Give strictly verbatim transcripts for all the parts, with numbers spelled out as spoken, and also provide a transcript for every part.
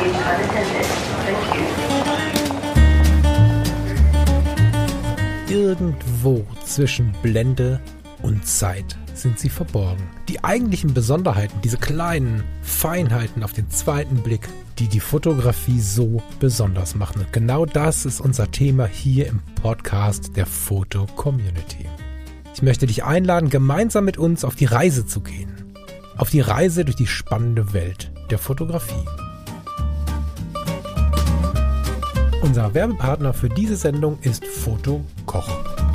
being unattended. Thank you. Irgendwo zwischen Blende und Zeit sind sie verborgen. Die eigentlichen Besonderheiten, diese kleinen Feinheiten auf den zweiten Blick, die die Fotografie so besonders machen. Und genau das ist unser Thema hier im Podcast der Foto-Community. Ich möchte dich einladen, gemeinsam mit uns auf die Reise zu gehen. Auf die Reise durch die spannende Welt der Fotografie. Unser Werbepartner für diese Sendung ist Fotokoch.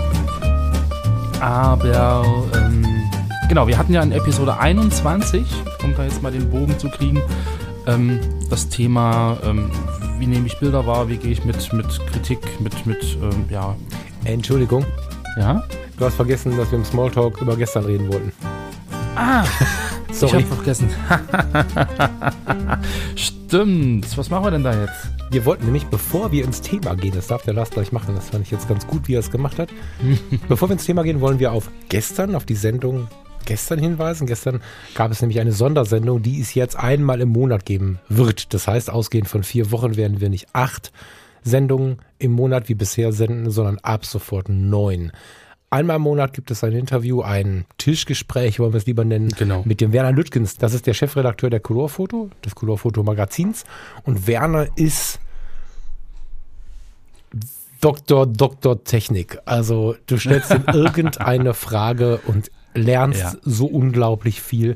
Aber, ähm, genau, wir hatten ja in Episode einundzwanzig, um da jetzt mal den Bogen zu kriegen, ähm, das Thema, ähm, wie nehme ich Bilder wahr, wie gehe ich mit, mit Kritik, mit, mit, ähm, ja. Entschuldigung. Ja? Du hast vergessen, dass wir im Smalltalk über gestern reden wollten. Ah! Sorry. Ich hab's vergessen. Stimmt. Was machen wir denn da jetzt? Wir wollten nämlich, bevor wir ins Thema gehen, das darf der Lars gleich machen, das fand ich jetzt ganz gut, wie er es gemacht hat. Bevor wir ins Thema gehen, wollen wir auf gestern, auf die Sendung gestern hinweisen. Gestern gab es nämlich eine Sondersendung, die es jetzt einmal im Monat geben wird. Das heißt, ausgehend von vier Wochen werden wir nicht acht Sendungen im Monat wie bisher senden, sondern ab sofort neun. Einmal im Monat gibt es ein Interview, ein Tischgespräch, wollen wir es lieber nennen, genau, mit dem Werner Lüttgens. Das ist der Chefredakteur der Colorfoto, des Colorfoto-Magazins. Und Werner ist Doktor, Doktor Technik. Also du stellst ihm irgendeine Frage und lernst ja. so unglaublich viel.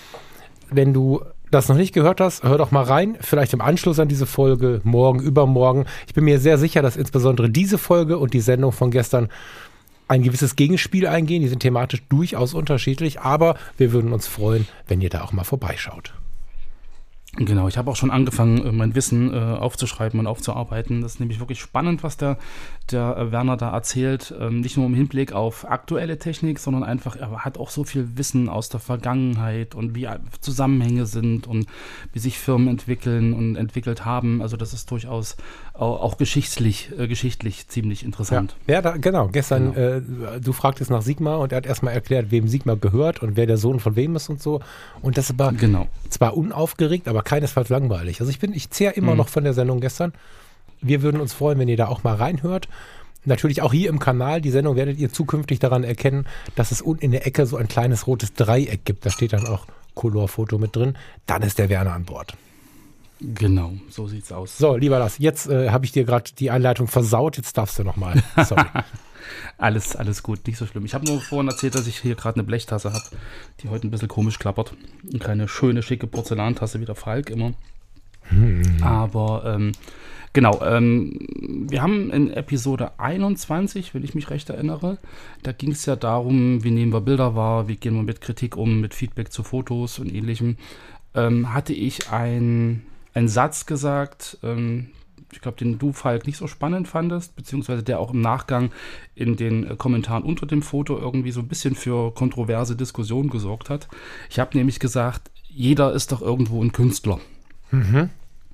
Wenn du das noch nicht gehört hast, hör doch mal rein. Vielleicht im Anschluss an diese Folge, morgen, übermorgen. Ich bin mir sehr sicher, dass insbesondere diese Folge und die Sendung von gestern ein gewisses Gegenspiel eingehen. Die sind thematisch durchaus unterschiedlich, aber wir würden uns freuen, wenn ihr da auch mal vorbeischaut. Genau, ich habe auch schon angefangen, mein Wissen äh, aufzuschreiben und aufzuarbeiten. Das ist nämlich wirklich spannend, was der, der äh, Werner da erzählt. Ähm, nicht nur im Hinblick auf aktuelle Technik, sondern einfach, er hat auch so viel Wissen aus der Vergangenheit und wie Zusammenhänge sind und wie sich Firmen entwickeln und entwickelt haben. Also das ist durchaus auch, auch geschichtlich, äh, geschichtlich ziemlich interessant. Ja, ja da, genau. Gestern, genau. Äh, du fragtest nach Sigma und er hat erstmal erklärt, wem Sigma gehört und wer der Sohn von wem ist und so. Und das war genau. zwar unaufgeregt, aber keinesfalls langweilig. Also ich bin, ich zehre immer mhm. noch von der Sendung gestern. Wir würden uns freuen, wenn ihr da auch mal reinhört. Natürlich auch hier im Kanal, die Sendung werdet ihr zukünftig daran erkennen, dass es unten in der Ecke so ein kleines rotes Dreieck gibt. Da steht dann auch Colorfoto mit drin. Dann ist der Werner an Bord. Genau, so sieht's aus. So, lieber Lars, jetzt äh, habe ich dir gerade die Einleitung versaut. Jetzt darfst du nochmal. Sorry. Alles, alles gut, nicht so schlimm. Ich habe nur vorhin erzählt, dass ich hier gerade eine Blechtasse habe, die heute ein bisschen komisch klappert. Und keine schöne, schicke Porzellantasse wie der Falk immer. Hm. Aber ähm, genau, ähm, wir haben in Episode einundzwanzig, wenn ich mich recht erinnere, da ging es ja darum, wie nehmen wir Bilder wahr, wie gehen wir mit Kritik um, mit Feedback zu Fotos und ähnlichem. Ähm, hatte ich ein, einen Satz gesagt, ähm, ich glaube, den du, Falk, nicht so spannend fandest, beziehungsweise der auch im Nachgang in den Kommentaren unter dem Foto irgendwie so ein bisschen für kontroverse Diskussionen gesorgt hat. Ich habe nämlich gesagt, jeder ist doch irgendwo ein Künstler. Mhm.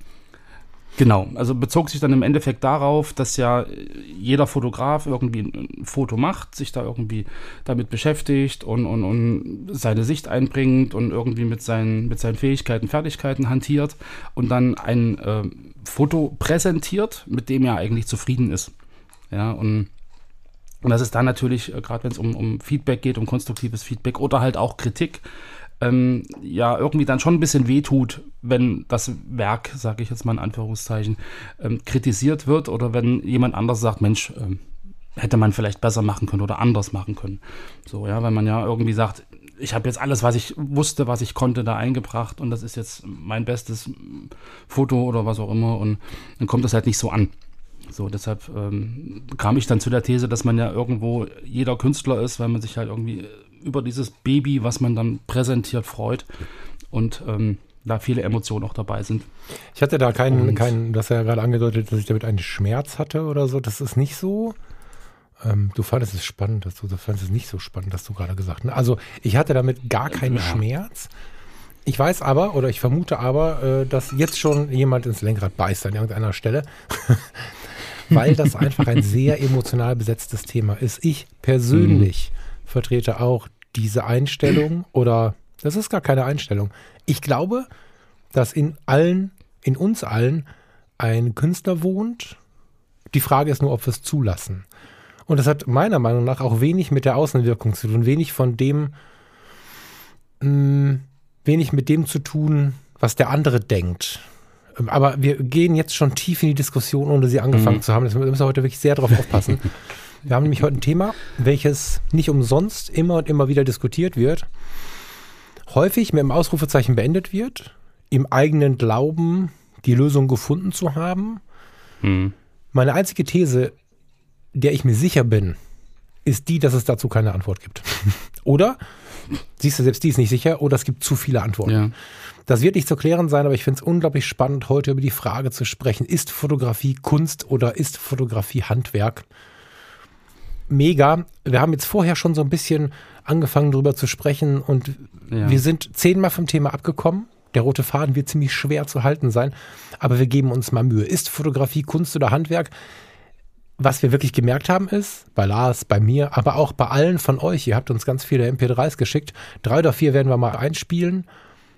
Genau, also bezog sich dann im Endeffekt darauf, dass ja jeder Fotograf irgendwie ein Foto macht, sich da irgendwie damit beschäftigt und, und, und seine Sicht einbringt und irgendwie mit seinen, mit seinen Fähigkeiten, Fertigkeiten hantiert und dann ein äh, Foto präsentiert, mit dem er eigentlich zufrieden ist. Ja, und, und das ist dann natürlich, äh, gerade wenn es um, um Feedback geht, um konstruktives Feedback oder halt auch Kritik, Ähm, ja, irgendwie dann schon ein bisschen wehtut, wenn das Werk, sage ich jetzt mal in Anführungszeichen, ähm, kritisiert wird oder wenn jemand anders sagt, Mensch, ähm, hätte man vielleicht besser machen können oder anders machen können. So, ja, weil man ja irgendwie sagt, ich habe jetzt alles, was ich wusste, was ich konnte, da eingebracht und das ist jetzt mein bestes Foto oder was auch immer und dann kommt das halt nicht so an. So, deshalb ähm, kam ich dann zu der These, dass man ja irgendwo jeder Künstler ist, weil man sich halt irgendwie über dieses Baby, was man dann präsentiert, freut und ähm, da viele Emotionen auch dabei sind. Ich hatte da keinen, keinen, du hast ja gerade angedeutet, dass ich damit einen Schmerz hatte oder so. Das ist nicht so. Ähm, du fandest es spannend, dass du, du fandest es nicht so spannend, dass du gerade gesagt hast. Also ich hatte damit gar keinen ja. Schmerz. Ich weiß aber, oder ich vermute aber, äh, dass jetzt schon jemand ins Lenkrad beißt an irgendeiner Stelle. Weil das einfach ein sehr emotional besetztes Thema ist. Ich persönlich mhm. vertrete auch diese Einstellung oder das ist gar keine Einstellung. Ich glaube, dass in allen in uns allen ein Künstler wohnt. Die Frage ist nur, ob wir es zulassen. Und das hat meiner Meinung nach auch wenig mit der Außenwirkung zu tun, wenig von dem, mh, wenig mit dem zu tun, was der andere denkt. Aber wir gehen jetzt schon tief in die Diskussion, ohne sie angefangen mhm. zu haben. Da müssen wir heute wirklich sehr drauf aufpassen. Wir haben nämlich heute ein Thema, welches nicht umsonst immer und immer wieder diskutiert wird, häufig mit dem Ausrufezeichen beendet wird, im eigenen Glauben, die Lösung gefunden zu haben. Mhm. Meine einzige These, der ich mir sicher bin, ist die, dass es dazu keine Antwort gibt. Oder, siehst du, selbst die ist nicht sicher, oder es gibt zu viele Antworten. Ja. Das wird nicht zu klären sein, aber ich finde es unglaublich spannend, heute über die Frage zu sprechen, ist Fotografie Kunst oder ist Fotografie Handwerk? Mega. Wir haben jetzt vorher schon so ein bisschen angefangen, darüber zu sprechen und ja. wir sind zehnmal vom Thema abgekommen. Der rote Faden wird ziemlich schwer zu halten sein, aber wir geben uns mal Mühe. Ist Fotografie Kunst oder Handwerk? Was wir wirklich gemerkt haben ist, bei Lars, bei mir, aber auch bei allen von euch, ihr habt uns ganz viele M P dreis geschickt, drei oder vier werden wir mal einspielen.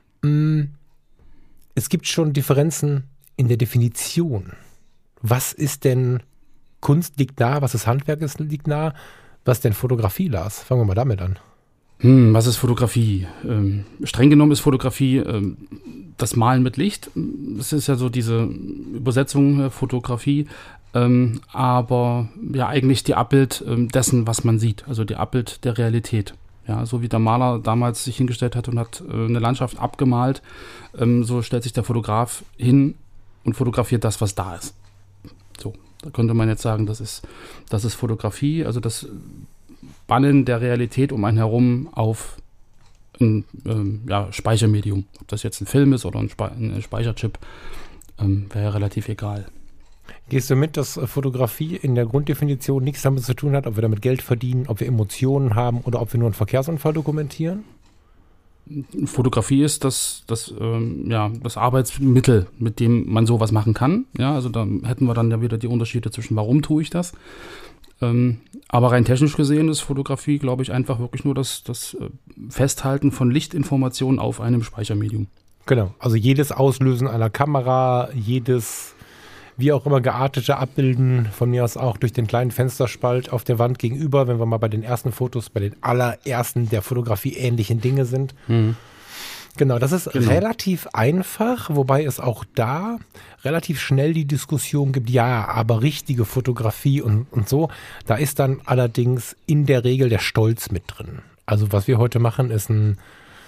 Es gibt schon Differenzen in der Definition. Was ist denn Kunst liegt nah, was ist Handwerk ist, liegt nah, was ist denn Fotografie, Lars? Fangen wir mal damit an. Hm, was ist Fotografie? Ähm, streng genommen ist Fotografie ähm, das Malen mit Licht. Es ist ja so diese Übersetzung äh, Fotografie, ähm, aber ja eigentlich die Abbild ähm, dessen, was man sieht, also die Abbild der Realität. Ja, so wie der Maler damals sich hingestellt hat und hat äh, eine Landschaft abgemalt, ähm, so stellt sich der Fotograf hin und fotografiert das, was da ist. So, da könnte man jetzt sagen, das ist, das ist Fotografie, also das Bannen der Realität um einen herum auf ein ähm, ja, Speichermedium. Ob das jetzt ein Film ist oder ein, Spe- ein Speicherchip, ähm, wäre ja relativ egal. Gehst du mit, dass Fotografie in der Grunddefinition nichts damit zu tun hat, ob wir damit Geld verdienen, ob wir Emotionen haben oder ob wir nur einen Verkehrsunfall dokumentieren? Fotografie ist das, das, ähm, ja, das Arbeitsmittel, mit dem man sowas machen kann. Ja, also da hätten wir dann ja wieder die Unterschiede zwischen, warum tue ich das. Ähm, aber rein technisch gesehen ist Fotografie, glaube ich, einfach wirklich nur das, das äh, Festhalten von Lichtinformationen auf einem Speichermedium. Genau, also jedes Auslösen einer Kamera, jedes wie auch immer geartete Abbilden, von mir aus auch durch den kleinen Fensterspalt auf der Wand gegenüber, wenn wir mal bei den ersten Fotos, bei den allerersten der Fotografie ähnlichen Dinge sind. Mhm. Genau, das ist genau. relativ einfach, wobei es auch da relativ schnell die Diskussion gibt, ja, aber richtige Fotografie und, und so. Da ist dann allerdings in der Regel der Stolz mit drin. Also was wir heute machen, ist ein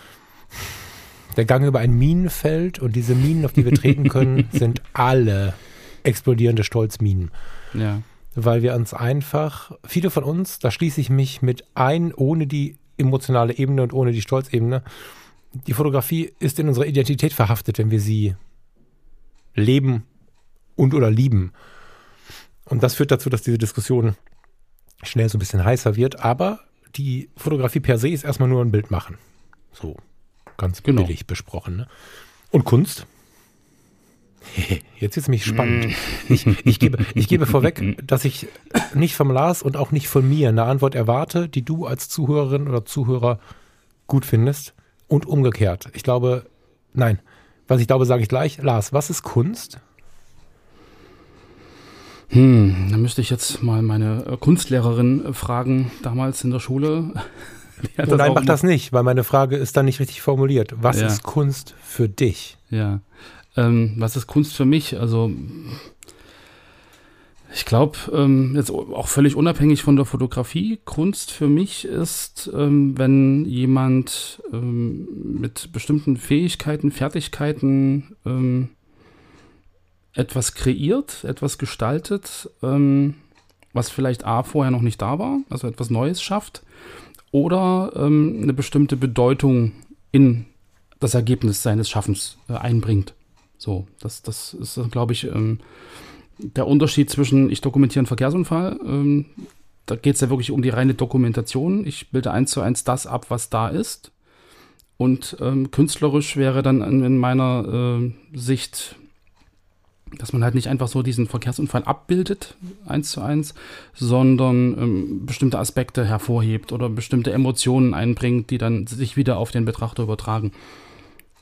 der Gang über ein Minenfeld und diese Minen, auf die wir treten können, sind alle explodierende Stolzminen. Ja. Weil wir uns einfach, viele von uns, da schließe ich mich mit ein, ohne die emotionale Ebene und ohne die Stolzebene, die Fotografie ist in unserer Identität verhaftet, wenn wir sie leben und oder lieben. Und das führt dazu, dass diese Diskussion schnell so ein bisschen heißer wird. Aber die Fotografie per se ist erstmal nur ein Bild machen. So, ganz genau. Billig besprochen. Ne? Und Kunst? Jetzt ist es mich spannend. Ich, ich, gebe, ich gebe vorweg, dass ich nicht vom Lars und auch nicht von mir eine Antwort erwarte, die du als Zuhörerin oder Zuhörer gut findest. Und umgekehrt. Ich glaube, nein. Was ich glaube, sage ich gleich. Lars, was ist Kunst? Hm, da müsste ich jetzt mal meine Kunstlehrerin fragen, damals in der Schule. Oh nein, mach das nicht, weil meine Frage ist dann nicht richtig formuliert. Was ja. ist Kunst für dich? Ja, ähm, was ist Kunst für mich? Also ich glaube, ähm, jetzt auch völlig unabhängig von der Fotografie, Kunst für mich ist, ähm, wenn jemand ähm, mit bestimmten Fähigkeiten, Fertigkeiten ähm, etwas kreiert, etwas gestaltet, ähm, was vielleicht A, vorher noch nicht da war, also etwas Neues schafft, oder ähm, eine bestimmte Bedeutung in das Ergebnis seines Schaffens äh, einbringt. So, das, das ist, glaube ich, ähm, der Unterschied zwischen, ich dokumentiere einen Verkehrsunfall, ähm, da geht es ja wirklich um die reine Dokumentation. Ich bilde eins zu eins das ab, was da ist. Und ähm, künstlerisch wäre dann in, in meiner äh, Sicht, dass man halt nicht einfach so diesen Verkehrsunfall abbildet, eins zu eins, sondern ähm, bestimmte Aspekte hervorhebt oder bestimmte Emotionen einbringt, die dann sich wieder auf den Betrachter übertragen.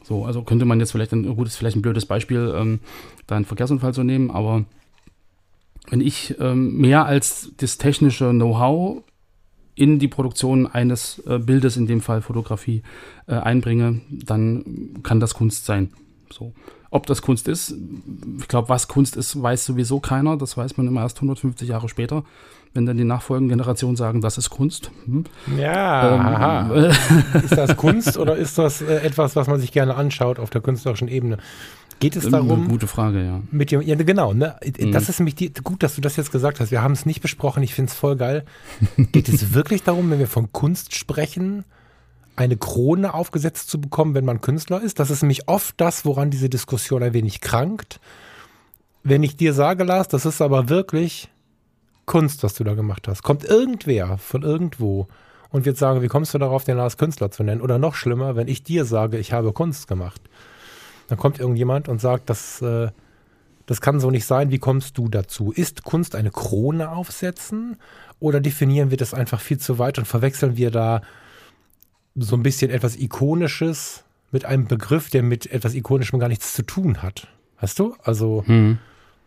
So, also könnte man jetzt vielleicht, ein gut, ist vielleicht ein blödes Beispiel, ähm, da einen Verkehrsunfall zu nehmen, aber wenn ich ähm, mehr als das technische Know-how in die Produktion eines äh, Bildes, in dem Fall Fotografie, äh, einbringe, dann kann das Kunst sein. So. Ob das Kunst ist, ich glaube, was Kunst ist, weiß sowieso keiner. Das weiß man immer erst hundertfünfzig Jahre später, wenn dann die nachfolgenden Generationen sagen, das ist Kunst. Hm. Ja, Ähm, aha. Ist das Kunst oder ist das äh, etwas, was man sich gerne anschaut auf der künstlerischen Ebene? Geht es darum? Eine gute Frage, ja. Mit dem, ja, genau. Ne? Mhm. Das ist nämlich die, gut, dass du das jetzt gesagt hast. Wir haben es nicht besprochen. Ich finde es voll geil. Geht es wirklich darum, wenn wir von Kunst sprechen, eine Krone aufgesetzt zu bekommen, wenn man Künstler ist? Das ist nämlich oft das, woran diese Diskussion ein wenig krankt. Wenn ich dir sage, Lars, das ist aber wirklich Kunst, was du da gemacht hast. Kommt irgendwer von irgendwo und wird sagen, wie kommst du darauf, den Lars Künstler zu nennen? Oder noch schlimmer, wenn ich dir sage, ich habe Kunst gemacht. Dann kommt irgendjemand und sagt, das, äh, das kann so nicht sein. Wie kommst du dazu? Ist Kunst eine Krone aufsetzen? Oder definieren wir das einfach viel zu weit und verwechseln wir da so ein bisschen etwas Ikonisches mit einem Begriff, der mit etwas Ikonischem gar nichts zu tun hat? Weißt du? Also Hm.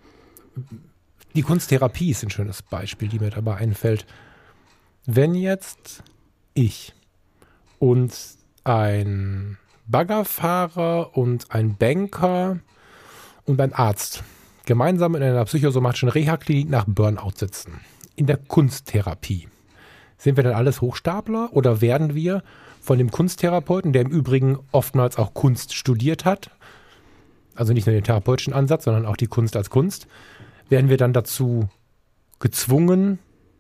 die Kunsttherapie ist ein schönes Beispiel, die mir dabei einfällt. Wenn jetzt ich und ein Baggerfahrer und ein Banker und ein Arzt gemeinsam in einer psychosomatischen Reha-Klinik nach Burnout sitzen, in der Kunsttherapie, sind wir dann alles Hochstapler oder werden wir von dem Kunsttherapeuten, der im Übrigen oftmals auch Kunst studiert hat, also nicht nur den therapeutischen Ansatz, sondern auch die Kunst als Kunst, werden wir dann dazu gezwungen,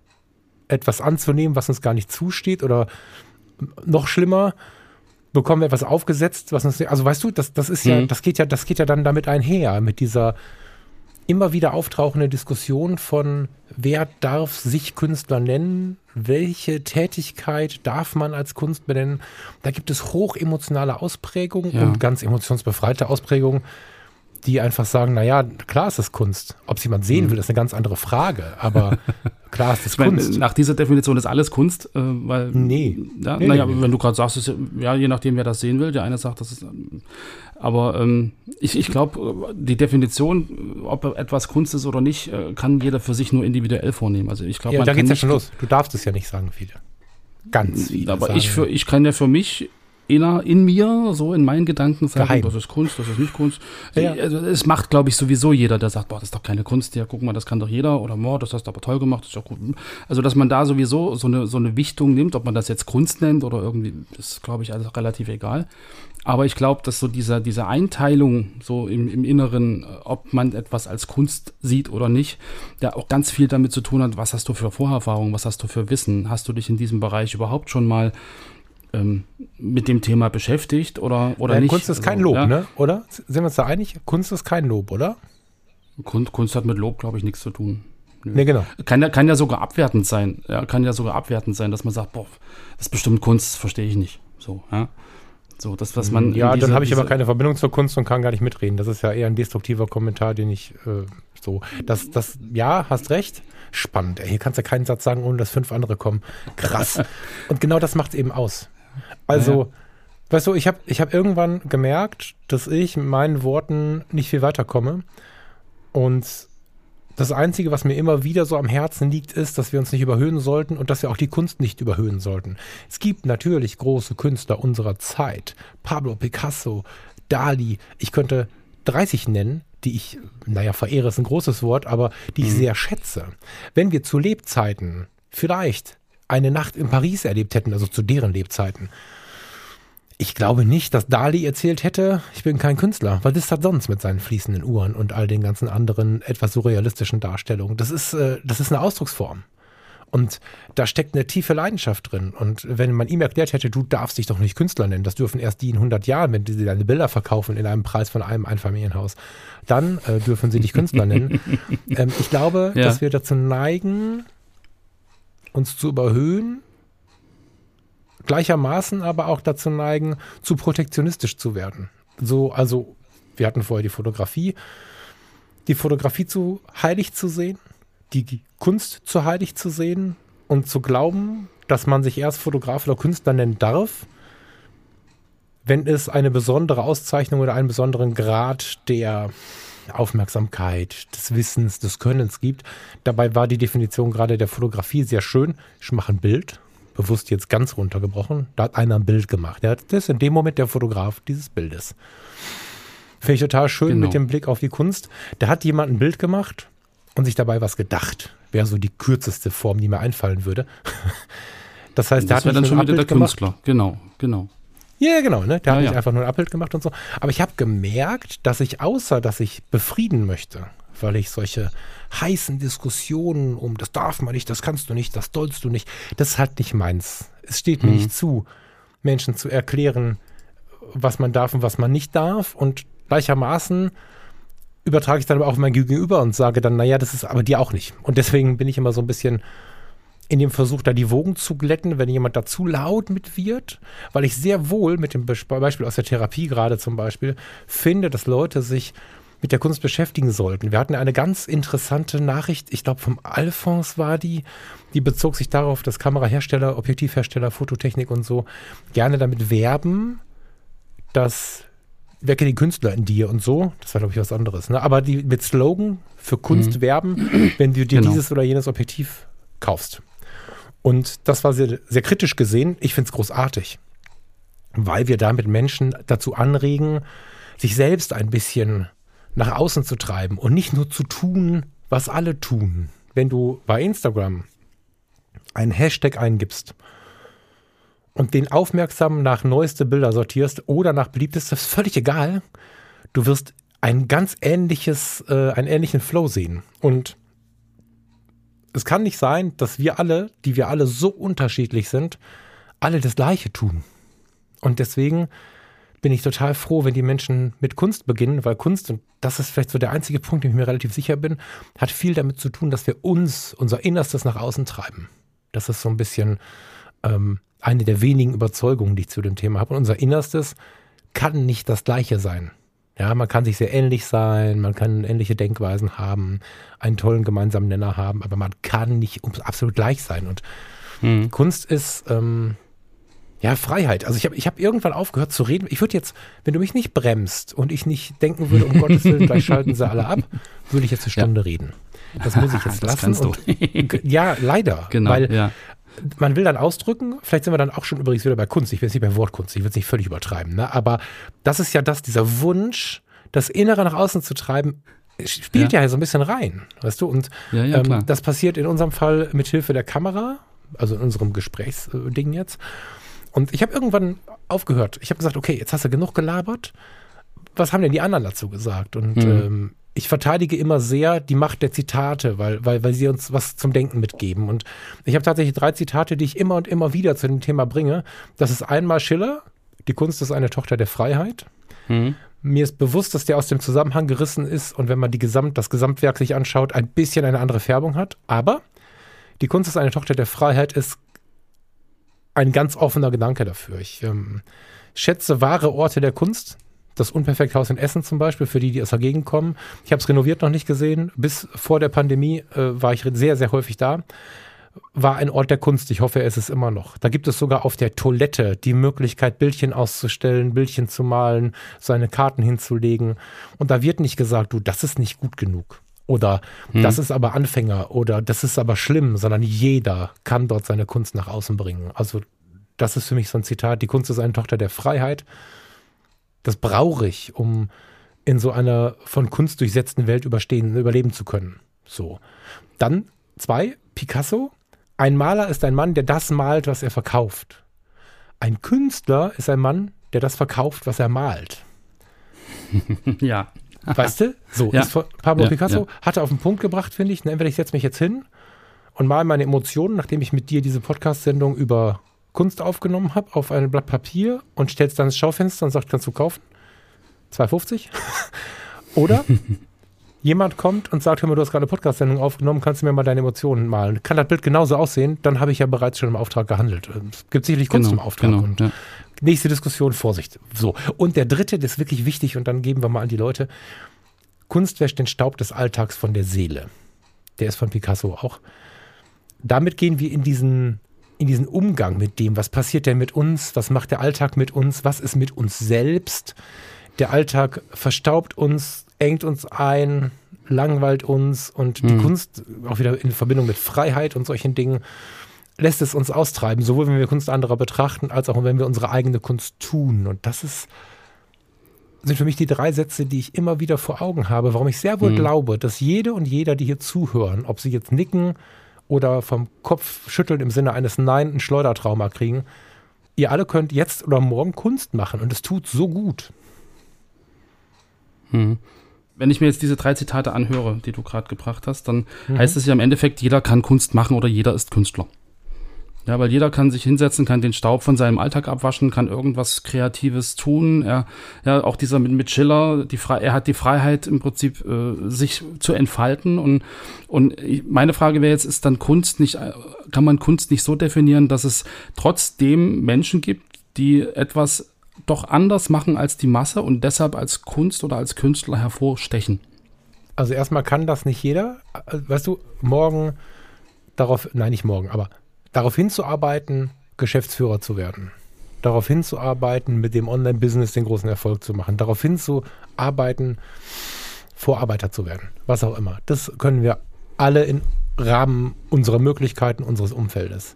etwas anzunehmen, was uns gar nicht zusteht, oder noch schlimmer, bekommen wir etwas aufgesetzt, was uns, also weißt du, das, das ist ja, Mhm. das geht ja, das geht ja dann damit einher, mit dieser immer wieder auftauchende Diskussion von, wer darf sich Künstler nennen, welche Tätigkeit darf man als Kunst benennen. Da gibt es hochemotionale Ausprägungen Ja. und ganz emotionsbefreite Ausprägungen, die einfach sagen, naja, klar ist es Kunst. Ob es jemand sehen will, ist eine ganz andere Frage, aber klar ist es Ich meine, Kunst. nach dieser Definition ist alles Kunst, äh, weil, Nee. ja, Nee, naja, nee, nee. wenn du gerade sagst, ist, ja- ja, je nachdem, wer das sehen will, der eine sagt, das ist, ähm, aber ähm, ich, ich glaube, die Definition, ob etwas Kunst ist oder nicht, äh, kann jeder für sich nur individuell vornehmen. Also ich glaube, Ja, man da kann geht's ja nicht, schon los. Du darfst es ja nicht sagen, viele. Ganz viele aber sagen. ich, für, ich kann ja für mich in, in mir, so in meinen Gedanken sagen, Geheim. das ist Kunst, das ist nicht Kunst. Ja. Also, es macht, glaube ich, sowieso jeder, der sagt, boah, das ist doch keine Kunst, ja, guck mal, das kann doch jeder, oder boah, das hast du aber toll gemacht, das ist doch gut. Also, dass man da sowieso so eine, so eine Wichtung nimmt, ob man das jetzt Kunst nennt oder irgendwie, das ist, glaube ich, alles relativ egal. Aber ich glaube, dass so diese, diese Einteilung so im, im Inneren, ob man etwas als Kunst sieht oder nicht, da auch ganz viel damit zu tun hat, was hast du für Vorerfahrungen, was hast du für Wissen, hast du dich in diesem Bereich überhaupt schon mal ähm, mit dem Thema beschäftigt oder, oder Ja, nicht? Kunst ist kein Also, Lob, ja, ne? Oder? Sind wir uns da einig? Kunst ist kein Lob, oder? Kunst, Kunst hat mit Lob, glaube ich, nichts zu tun. Ne, genau. Kann ja, kann ja sogar abwertend sein. Ja, kann ja sogar abwertend sein, dass man sagt, boah, das ist bestimmt Kunst, das verstehe ich nicht. So, ja. So, das, was man. Ja, in dann diese- habe ich aber diese- keine Verbindung zur Kunst und kann gar nicht mitreden. Das ist ja eher ein destruktiver Kommentar, den ich äh, so. Das, das, ja, hast recht. Spannend. Ey. Hier kannst du keinen Satz sagen, ohne dass fünf andere kommen. Krass. Und genau das macht es eben aus. Also, Ja, ja. weißt du, ich habe ich hab irgendwann gemerkt, dass ich mit meinen Worten nicht viel weiterkomme. Und das Einzige, was mir immer wieder so am Herzen liegt, ist, dass wir uns nicht überhöhen sollten und dass wir auch die Kunst nicht überhöhen sollten. Es gibt natürlich große Künstler unserer Zeit. Pablo Picasso, Dali. Ich könnte dreißig nennen, die ich, naja, verehre ist ein großes Wort, aber die ich sehr schätze. Wenn wir zu Lebzeiten vielleicht eine Nacht in Paris erlebt hätten, also zu deren Lebzeiten, ich glaube nicht, dass Dali erzählt hätte, ich bin kein Künstler. Was ist das sonst mit seinen fließenden Uhren und all den ganzen anderen etwas surrealistischen Darstellungen? Das ist, äh, das ist eine Ausdrucksform. Und da steckt eine tiefe Leidenschaft drin. Und wenn man ihm erklärt hätte, du darfst dich doch nicht Künstler nennen, das dürfen erst die in hundert Jahren, wenn sie deine Bilder verkaufen in einem Preis von einem Einfamilienhaus, dann äh, dürfen sie dich Künstler nennen. Ähm, ich glaube, Ja. dass wir dazu neigen, uns zu überhöhen, gleichermaßen aber auch dazu neigen, zu protektionistisch zu werden. So, also, wir hatten vorher die Fotografie, die Fotografie zu heilig zu sehen, die Kunst zu heilig zu sehen und zu glauben, dass man sich erst Fotograf oder Künstler nennen darf, wenn es eine besondere Auszeichnung oder einen besonderen Grad der Aufmerksamkeit, des Wissens, des Könnens gibt. Dabei war die Definition gerade der Fotografie sehr schön. Ich mache ein Bild, bewusst jetzt ganz runtergebrochen. Da hat einer ein Bild gemacht. Ja, das ist in dem Moment der Fotograf dieses Bildes. Finde ich total schön genau. Mit dem Blick auf die Kunst. Da hat jemand ein Bild gemacht und sich dabei was gedacht. Wäre so die kürzeste Form, die mir einfallen würde. Das heißt, der das hat dann nicht schon nur ein wieder Abbild der gemacht. Künstler. Genau, genau. Ja, yeah, genau, ne? Der ja, hat nicht ja. einfach nur ein Abbild gemacht und so. Aber ich habe gemerkt, dass ich, außer dass ich befrieden möchte, weil ich solche heißen Diskussionen um, das darf man nicht, das kannst du nicht, das sollst du nicht, das ist halt nicht meins. Es steht mir Mhm. nicht zu, Menschen zu erklären, was man darf und was man nicht darf. Und gleichermaßen übertrage ich dann aber auch mein Gegenüber und sage dann, naja, das ist aber dir auch nicht. Und deswegen bin ich immer so ein bisschen in dem Versuch, da die Wogen zu glätten, wenn jemand da zu laut mit wird, weil ich sehr wohl mit dem Beispiel aus der Therapie gerade zum Beispiel finde, dass Leute sich mit der Kunst beschäftigen sollten. Wir hatten eine ganz interessante Nachricht, ich glaube vom Alphons war die, die bezog sich darauf, dass Kamerahersteller, Objektivhersteller, Fototechnik und so gerne damit werben, dass wecke den Künstler in dir und so, das war glaube ich was anderes, ne? Aber die mit Slogan für Kunst Mhm. werben, wenn du dir Genau. dieses oder jenes Objektiv kaufst. Und das war sehr, sehr kritisch gesehen. Ich finde es großartig, weil wir damit Menschen dazu anregen, sich selbst ein bisschen nach außen zu treiben und nicht nur zu tun, was alle tun. Wenn du bei Instagram einen Hashtag eingibst und den aufmerksam nach neueste Bilder sortierst oder nach beliebteste, ist völlig egal. Du wirst ein ganz ähnliches, äh, einen ähnlichen Flow sehen. Und es kann nicht sein, dass wir alle, die wir alle so unterschiedlich sind, alle das Gleiche tun. Und deswegen bin ich total froh, wenn die Menschen mit Kunst beginnen, weil Kunst, und das ist vielleicht so der einzige Punkt, dem ich mir relativ sicher bin, hat viel damit zu tun, dass wir uns, unser Innerstes nach außen treiben. Das ist so ein bisschen ähm, eine der wenigen Überzeugungen, die ich zu dem Thema habe. Und unser Innerstes kann nicht das Gleiche sein. Ja, man kann sich sehr ähnlich sein, man kann ähnliche Denkweisen haben, einen tollen gemeinsamen Nenner haben, aber man kann nicht absolut gleich sein. Und Mhm. Kunst ist ähm, ja Freiheit. Also ich habe ich hab irgendwann aufgehört zu reden. Ich würde jetzt, wenn du mich nicht bremst und ich nicht denken würde, um Gottes Willen, gleich schalten sie alle ab, würde ich jetzt eine Stunde reden. Das muss ich jetzt Das lassen. kannst du. Und, ja, leider. Genau, weil ja. man will dann ausdrücken, vielleicht sind wir dann auch schon übrigens wieder bei Kunst, ich bin jetzt nicht bei Wortkunst, ich will es nicht völlig übertreiben, ne? Aber das ist ja das, dieser Wunsch, das Innere nach außen zu treiben, spielt ja, ja so ein bisschen rein, weißt du, und Ja, ja, klar. ähm, das passiert in unserem Fall mit Hilfe der Kamera, also in unserem Gesprächsding jetzt, und ich habe irgendwann aufgehört, ich habe gesagt, okay, jetzt hast du genug gelabert, was haben denn die anderen dazu gesagt? Und Mhm. ähm, ich verteidige immer sehr die Macht der Zitate, weil, weil, weil sie uns was zum Denken mitgeben. Und ich habe tatsächlich drei Zitate, die ich immer und immer wieder zu dem Thema bringe. Das ist einmal Schiller, die Kunst ist eine Tochter der Freiheit. Mhm. Mir ist bewusst, dass der aus dem Zusammenhang gerissen ist und wenn man die Gesamt, das Gesamtwerk sich anschaut, ein bisschen eine andere Färbung hat. Aber die Kunst ist eine Tochter der Freiheit ist ein ganz offener Gedanke dafür. Ich ähm, schätze wahre Orte der Kunst. Das Unperfekthaus in Essen zum Beispiel, für die, die aus der Gegend kommen. Ich habe es renoviert noch nicht gesehen. Bis vor der Pandemie äh, war ich sehr, sehr häufig da. War ein Ort der Kunst. Ich hoffe, er ist es immer noch. Da gibt es sogar auf der Toilette die Möglichkeit, Bildchen auszustellen, Bildchen zu malen, seine Karten hinzulegen. Und da wird nicht gesagt, du, das ist nicht gut genug. Oder Hm. das ist aber Anfänger. Oder das ist aber schlimm. Sondern jeder kann dort seine Kunst nach außen bringen. Also das ist für mich so ein Zitat. Die Kunst ist eine Tochter der Freiheit. Das brauche ich, um in so einer von Kunst durchsetzten Welt überstehen, überleben zu können. So. Dann zwei, Picasso. Ein Maler ist ein Mann, der das malt, was er verkauft. Ein Künstler ist ein Mann, der das verkauft, was er malt. Ja. Weißt du? So, Ja. ist von Pablo Ja, Picasso ja. hat er auf den Punkt gebracht, finde ich. Ne, entweder ich setze mich jetzt hin und mal meine Emotionen, nachdem ich mit dir diese Podcast-Sendung über Kunst aufgenommen habe, auf ein Blatt Papier und stellst dann ins Schaufenster und sagt, kannst du kaufen? zwei fünfzig. Oder jemand kommt und sagt, hör mal, du hast gerade eine Podcast-Sendung aufgenommen, kannst du mir mal deine Emotionen malen? Kann das Bild genauso aussehen? Dann habe ich ja bereits schon im Auftrag gehandelt. Es gibt sicherlich Kunst Genau, im Auftrag. genau, und ja. nächste Diskussion, Vorsicht. So. Und der dritte, das ist wirklich wichtig und dann geben wir mal an die Leute. Kunst wäscht den Staub des Alltags von der Seele. Der ist von Picasso auch. Damit gehen wir in diesen in diesen Umgang mit dem, was passiert denn mit uns, was macht der Alltag mit uns, was ist mit uns selbst. Der Alltag verstaubt uns, engt uns ein, langweilt uns und die Mhm. Kunst, auch wieder in Verbindung mit Freiheit und solchen Dingen, lässt es uns austreiben, sowohl wenn wir Kunst anderer betrachten, als auch wenn wir unsere eigene Kunst tun. Und das ist, sind für mich die drei Sätze, die ich immer wieder vor Augen habe, warum ich sehr wohl Mhm. glaube, dass jede und jeder, die hier zuhören, ob sie jetzt nicken oder vom Kopf schütteln im Sinne eines Nein, ein Schleudertrauma kriegen, ihr alle könnt jetzt oder morgen Kunst machen und es tut so gut. Mhm. Wenn ich mir jetzt diese drei Zitate anhöre, die du gerade gebracht hast, dann heißt es ja im Endeffekt, jeder kann Kunst machen oder jeder ist Künstler. Ja, weil jeder kann sich hinsetzen, kann den Staub von seinem Alltag abwaschen, kann irgendwas Kreatives tun. Er, ja, auch dieser mit, mit Schiller, die Fre- er hat die Freiheit im Prinzip, äh, sich zu entfalten. Und, und meine Frage wäre jetzt, ist dann Kunst nicht, kann man Kunst nicht so definieren, dass es trotzdem Menschen gibt, die etwas doch anders machen als die Masse und deshalb als Kunst oder als Künstler hervorstechen? Also erstmal kann das nicht jeder. Weißt du, morgen darauf, nein, nicht morgen, aber darauf hinzuarbeiten, Geschäftsführer zu werden. Darauf hinzuarbeiten, mit dem Online-Business den großen Erfolg zu machen. Darauf hinzuarbeiten, Vorarbeiter zu werden. Was auch immer. Das können wir alle im Rahmen unserer Möglichkeiten, unseres Umfeldes.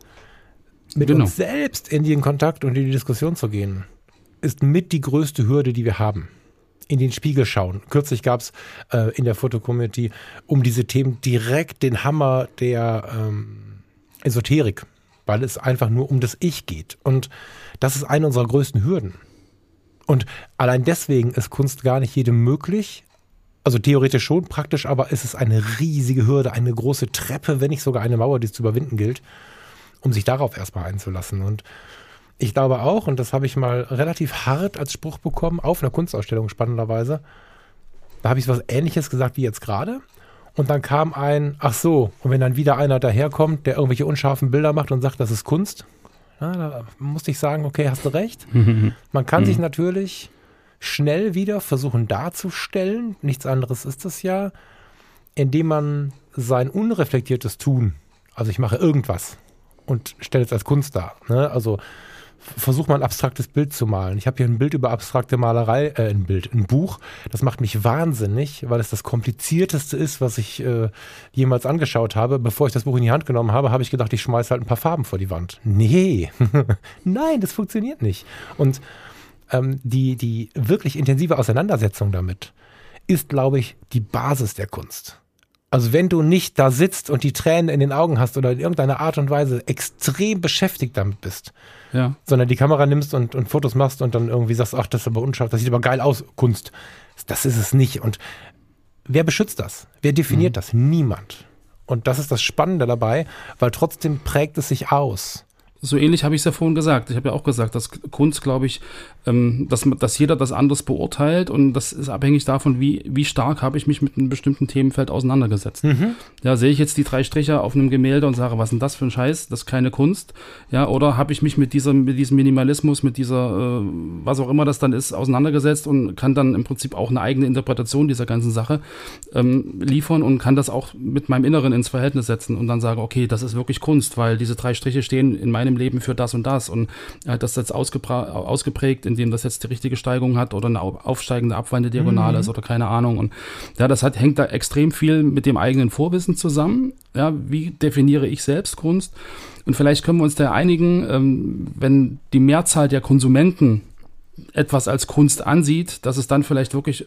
Mit Genau. uns selbst in den Kontakt und in die Diskussion zu gehen, ist mit die größte Hürde, die wir haben. In den Spiegel schauen. Kürzlich gab es äh, in der Fotocommunity um diese Themen direkt den Hammer der ähm, Esoterik, weil es einfach nur um das Ich geht. Und das ist eine unserer größten Hürden. Und allein deswegen ist Kunst gar nicht jedem möglich. Also theoretisch schon, praktisch aber ist es eine riesige Hürde, eine große Treppe, wenn nicht sogar eine Mauer, die es zu überwinden gilt, um sich darauf erstmal einzulassen. Und ich glaube auch, und das habe ich mal relativ hart als Spruch bekommen, auf einer Kunstausstellung spannenderweise, da habe ich was Ähnliches gesagt wie jetzt gerade. Und dann kam ein, ach so, und wenn dann wieder einer daherkommt, der irgendwelche unscharfen Bilder macht und sagt, das ist Kunst, ja, da musste ich sagen, okay, hast du recht. Man kann sich natürlich schnell wieder versuchen darzustellen, nichts anderes ist es ja, indem man sein unreflektiertes Tun, also ich mache irgendwas und stelle es als Kunst dar, ne? Also versuch mal ein abstraktes Bild zu malen. Ich habe hier ein Bild über abstrakte Malerei, äh, ein Bild, ein Buch. Das macht mich wahnsinnig, weil es das komplizierteste ist, was ich äh, jemals angeschaut habe. Bevor ich das Buch in die Hand genommen habe, habe ich gedacht, ich schmeiße halt ein paar Farben vor die Wand. Nee, nein, das funktioniert nicht. Und ähm, die, die wirklich intensive Auseinandersetzung damit ist, glaube ich, die Basis der Kunst. Also wenn du nicht da sitzt und die Tränen in den Augen hast oder in irgendeiner Art und Weise extrem beschäftigt damit bist, Ja. sondern die Kamera nimmst und, und Fotos machst und dann irgendwie sagst, ach, das ist aber unscharf, das sieht aber geil aus, Kunst. Das ist es nicht. Und wer beschützt das? Wer definiert Mhm. das? Niemand. Und das ist das Spannende dabei, weil trotzdem prägt es sich aus. So ähnlich habe ich es ja vorhin gesagt. Ich habe ja auch gesagt, dass Kunst, glaube ich, ähm, dass, dass jeder das anders beurteilt und das ist abhängig davon, wie, wie stark habe ich mich mit einem bestimmten Themenfeld auseinandergesetzt. Mhm. Ja, sehe ich jetzt die drei Striche auf einem Gemälde und sage, was ist denn das für ein Scheiß? Das ist keine Kunst. Ja, oder habe ich mich mit diesem, mit diesem Minimalismus, mit dieser, äh, was auch immer das dann ist, auseinandergesetzt und kann dann im Prinzip auch eine eigene Interpretation dieser ganzen Sache ähm, liefern und kann das auch mit meinem Inneren ins Verhältnis setzen und dann sage, okay, das ist wirklich Kunst, weil diese drei Striche stehen in meinem Leben für das und das und er hat das jetzt ausgepra- ausgeprägt, indem das jetzt die richtige Steigung hat oder eine au- aufsteigende, abwandende Diagonale Mhm. ist oder keine Ahnung und ja, das hat, hängt da extrem viel mit dem eigenen Vorwissen zusammen. Ja, wie definiere ich selbst Kunst? Und vielleicht können wir uns da einigen, ähm, wenn die Mehrzahl der Konsumenten etwas als Kunst ansieht, dass es dann vielleicht wirklich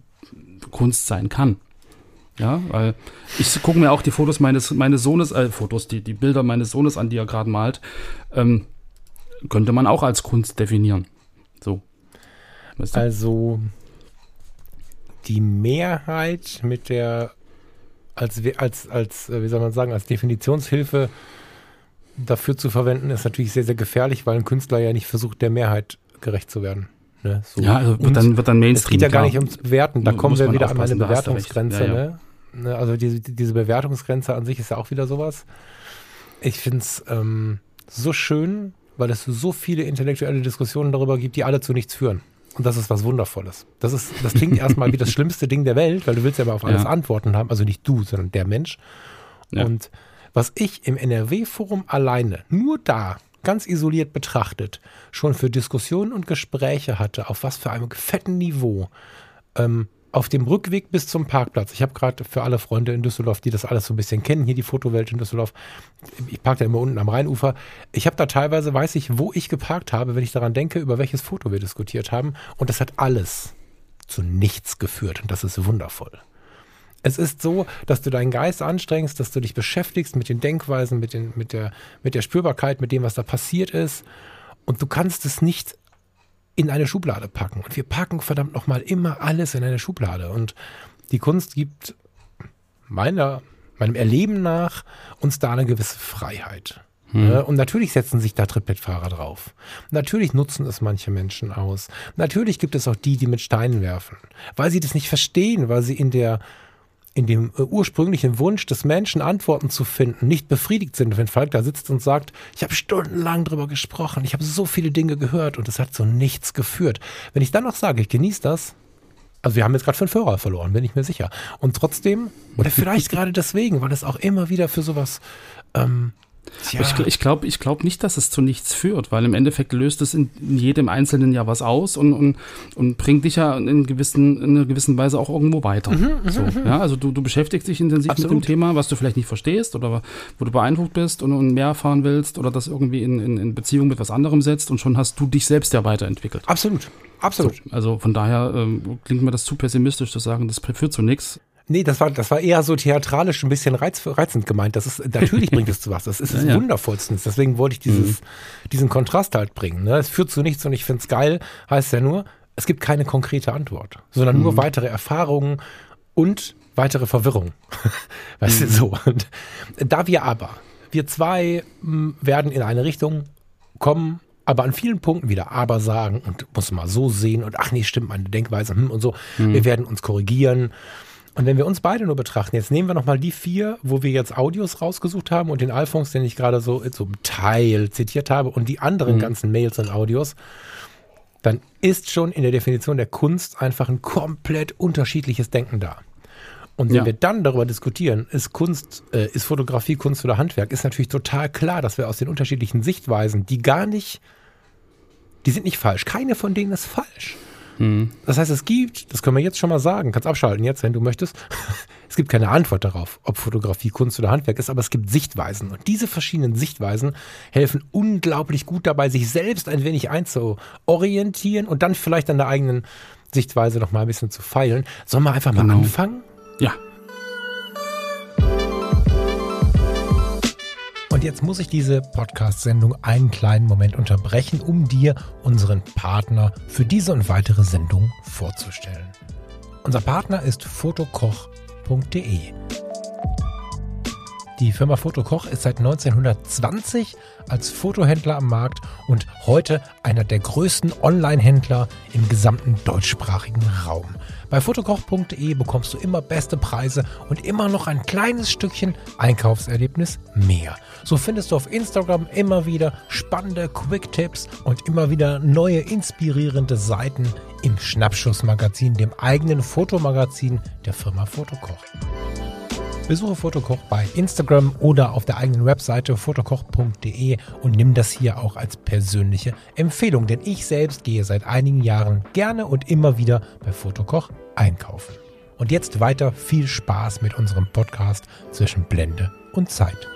Kunst sein kann. Ja, weil ich gucke mir auch die Fotos meines, meines Sohnes, äh, Fotos, die, die Bilder meines Sohnes an, die er gerade malt, ähm, könnte man auch als Kunst definieren. So. Weißt du? Also die Mehrheit mit der als, als, als, wie soll man sagen, als Definitionshilfe dafür zu verwenden, ist natürlich sehr, sehr gefährlich, weil ein Künstler ja nicht versucht, der Mehrheit gerecht zu werden. Ne? So. Ja, also Und dann wird dann Mainstream. es geht ja gar klar. nicht ums Bewerten, da Mu- kommen muss wir man wieder an meine aufpassen, da hast du recht. Bewertungsgrenze. Ja, ja. Ne? Ne, also diese, diese Bewertungsgrenze an sich ist ja auch wieder sowas. Ich finde es ähm, so schön, weil es so viele intellektuelle Diskussionen darüber gibt, die alle zu nichts führen. Und das ist was Wundervolles. Das ist, das klingt erstmal wie das schlimmste Ding der Welt, weil du willst ja aber auf alles Ja. Antworten haben. Also nicht du, sondern der Mensch. Ja. Und was ich im N R W-Forum alleine, nur da, ganz isoliert betrachtet, schon für Diskussionen und Gespräche hatte, auf was für einem fetten Niveau, ähm, auf dem Rückweg bis zum Parkplatz. Ich habe gerade für alle Freunde in Düsseldorf, die das alles so ein bisschen kennen, hier die Fotowelt in Düsseldorf, ich parke da immer unten am Rheinufer. Ich habe da teilweise, weiß ich, wo ich geparkt habe, wenn ich daran denke, über welches Foto wir diskutiert haben. Und das hat alles zu nichts geführt. Und das ist wundervoll. Es ist so, dass du deinen Geist anstrengst, dass du dich beschäftigst mit den Denkweisen, mit, den, mit, der, mit der Spürbarkeit, mit dem, was da passiert ist. Und du kannst es nicht in eine Schublade packen. Und wir packen verdammt nochmal immer alles in eine Schublade. Und die Kunst gibt meiner, meinem Erleben nach uns da eine gewisse Freiheit. Hm. Ja, und natürlich setzen sich da Trittbrettfahrer drauf. Natürlich nutzen es manche Menschen aus. Natürlich gibt es auch die, die mit Steinen werfen. Weil sie das nicht verstehen, weil sie in der in dem äh, ursprünglichen Wunsch des Menschen, Antworten zu finden, nicht befriedigt sind. Wenn Falk da sitzt und sagt, ich habe stundenlang drüber gesprochen, ich habe so viele Dinge gehört und es hat zu nichts geführt. Wenn ich dann noch sage, ich genieße das, also wir haben jetzt gerade fünf Hörer verloren, bin ich mir sicher. Und trotzdem, oder vielleicht gerade deswegen, weil es auch immer wieder für sowas ähm, Tja. Ich, ich glaube ich glaub nicht, dass es zu nichts führt, weil im Endeffekt löst es in, in jedem Einzelnen ja was aus und, und, und bringt dich ja in, gewissen, in einer gewissen Weise auch irgendwo weiter. Mhm, so, ja? Also du, du beschäftigst dich intensiv Absolut. mit dem Thema, was du vielleicht nicht verstehst oder wo du beeindruckt bist und, und mehr erfahren willst oder das irgendwie in, in, in Beziehung mit was anderem setzt und schon hast du dich selbst ja weiterentwickelt. Absolut, absolut. So, also von daher ähm, klingt mir das zu pessimistisch zu sagen, das führt zu nichts. Nee, das war, das war eher so theatralisch ein bisschen reiz, reizend gemeint. Das ist, natürlich bringt es zu was. Das ist das ja, ja. Wundervollste. Deswegen wollte ich dieses, mhm. diesen Kontrast halt bringen. Ne? Es führt zu nichts und ich finde es geil, heißt ja nur, es gibt keine konkrete Antwort, sondern mhm. nur weitere Erfahrungen und weitere Verwirrung. Weißt mhm. du, so. Und da wir aber, wir zwei m, werden in eine Richtung kommen, aber an vielen Punkten wieder aber sagen und muss mal so sehen und ach nee, stimmt, meine Denkweise hm, und so. Mhm. Wir werden uns korrigieren. Und wenn wir uns beide nur betrachten, jetzt nehmen wir nochmal die vier, wo wir jetzt Audios rausgesucht haben und den Alphons, den ich gerade so zum Teil zitiert habe und die anderen mhm. ganzen Mails und Audios, dann ist schon in der Definition der Kunst einfach ein komplett unterschiedliches Denken da. Und wenn ja. wir dann darüber diskutieren, ist Kunst, äh, ist Fotografie Kunst oder Handwerk, ist natürlich total klar, dass wir aus den unterschiedlichen Sichtweisen, die gar nicht, die sind nicht falsch, keine von denen ist falsch. Mhm. Das heißt, es gibt, das können wir jetzt schon mal sagen, kannst abschalten jetzt, wenn du möchtest, es gibt keine Antwort darauf, ob Fotografie Kunst oder Handwerk ist, aber es gibt Sichtweisen und diese verschiedenen Sichtweisen helfen unglaublich gut dabei, sich selbst ein wenig einzuorientieren und dann vielleicht an der eigenen Sichtweise noch mal ein bisschen zu feilen. Sollen wir einfach genau. mal anfangen? Ja. Und jetzt muss ich diese Podcast-Sendung einen kleinen Moment unterbrechen, um dir unseren Partner für diese und weitere Sendung vorzustellen. Unser Partner ist fotokoch punkt de. Die Firma Fotokoch ist seit neunzehnhundertzwanzig als Fotohändler am Markt und heute einer der größten Online-Händler im gesamten deutschsprachigen Raum. Bei fotokoch punkt de bekommst du immer beste Preise und immer noch ein kleines Stückchen Einkaufserlebnis mehr. So findest du auf Instagram immer wieder spannende Quick-Tipps und immer wieder neue inspirierende Seiten im Schnappschuss-Magazin, dem eigenen Fotomagazin der Firma Fotokoch. Besuche Fotokoch bei Instagram oder auf der eigenen Webseite fotokoch punkt de und nimm das hier auch als persönliche Empfehlung, denn ich selbst gehe seit einigen Jahren gerne und immer wieder bei Fotokoch einkaufen. Und jetzt weiter viel Spaß mit unserem Podcast zwischen Blende und Zeit.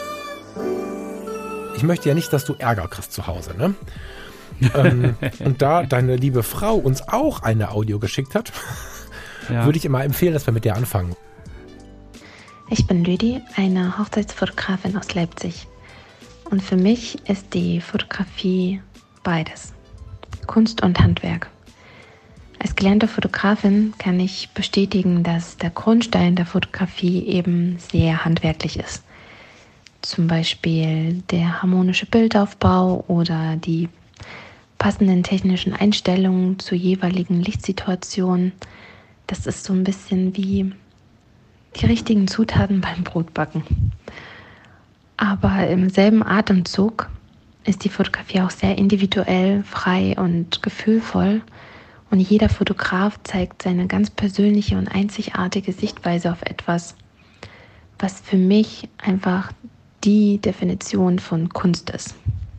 Ich möchte ja nicht, dass du Ärger kriegst zu Hause, ne? ähm, und da deine liebe Frau uns auch eine Audio geschickt hat, ja. würde ich immer empfehlen, dass wir mit der anfangen. Ich bin Lüdi, eine Hochzeitsfotografin aus Leipzig. Und für mich ist die Fotografie beides, Kunst und Handwerk. Als gelernte Fotografin kann ich bestätigen, dass der Grundstein der Fotografie eben sehr handwerklich ist. Zum Beispiel der harmonische Bildaufbau oder die passenden technischen Einstellungen zur jeweiligen Lichtsituation. Das ist so ein bisschen wie die richtigen Zutaten beim Brotbacken. Aber im selben Atemzug ist die Fotografie auch sehr individuell, frei und gefühlvoll. Und jeder Fotograf zeigt seine ganz persönliche und einzigartige Sichtweise auf etwas. was für mich einfach die Definition von Kunst ist.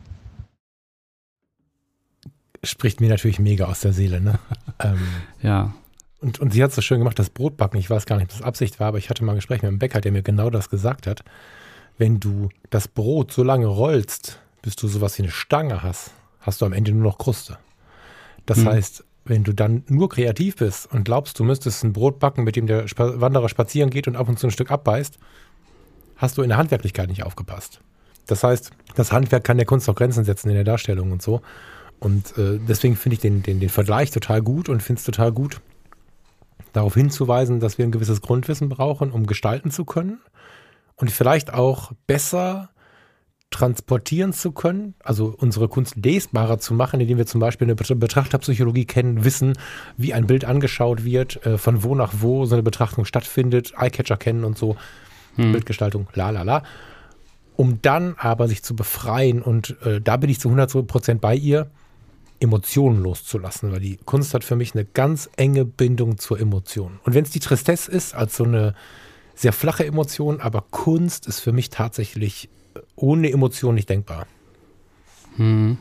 Spricht mir natürlich mega aus der Seele, ne? ähm, Ja. und, und sie hat so schön gemacht, das Brotbacken, ich weiß gar nicht, ob das Absicht war, aber ich hatte mal ein Gespräch mit einem Bäcker, der mir genau das gesagt hat. Wenn du das Brot so lange rollst, bis du sowas wie eine Stange hast, hast du am Ende nur noch Kruste. Das mhm. heißt, wenn du dann nur kreativ bist und glaubst, du müsstest ein Brot backen, mit dem der Sp- Wanderer spazieren geht und ab und zu ein Stück abbeißt, hast du in der Handwerklichkeit nicht aufgepasst. Das heißt, das Handwerk kann der Kunst auch Grenzen setzen in der Darstellung und so. Und äh, deswegen finde ich den, den, den Vergleich total gut und finde es total gut, darauf hinzuweisen, dass wir ein gewisses Grundwissen brauchen, um gestalten zu können und vielleicht auch besser transportieren zu können, also unsere Kunst lesbarer zu machen, indem wir zum Beispiel eine Betrachterpsychologie kennen, wissen, wie ein Bild angeschaut wird, äh, von wo nach wo so eine Betrachtung stattfindet, Eyecatcher kennen und so, hm. Bildgestaltung, la la la. Um dann aber sich zu befreien und äh, da bin ich zu hundert Prozent bei ihr, Emotionen loszulassen, weil die Kunst hat für mich eine ganz enge Bindung zur Emotion. Und wenn es die Tristesse ist, als so eine sehr flache Emotion, aber Kunst ist für mich tatsächlich ohne Emotion nicht denkbar. Hm.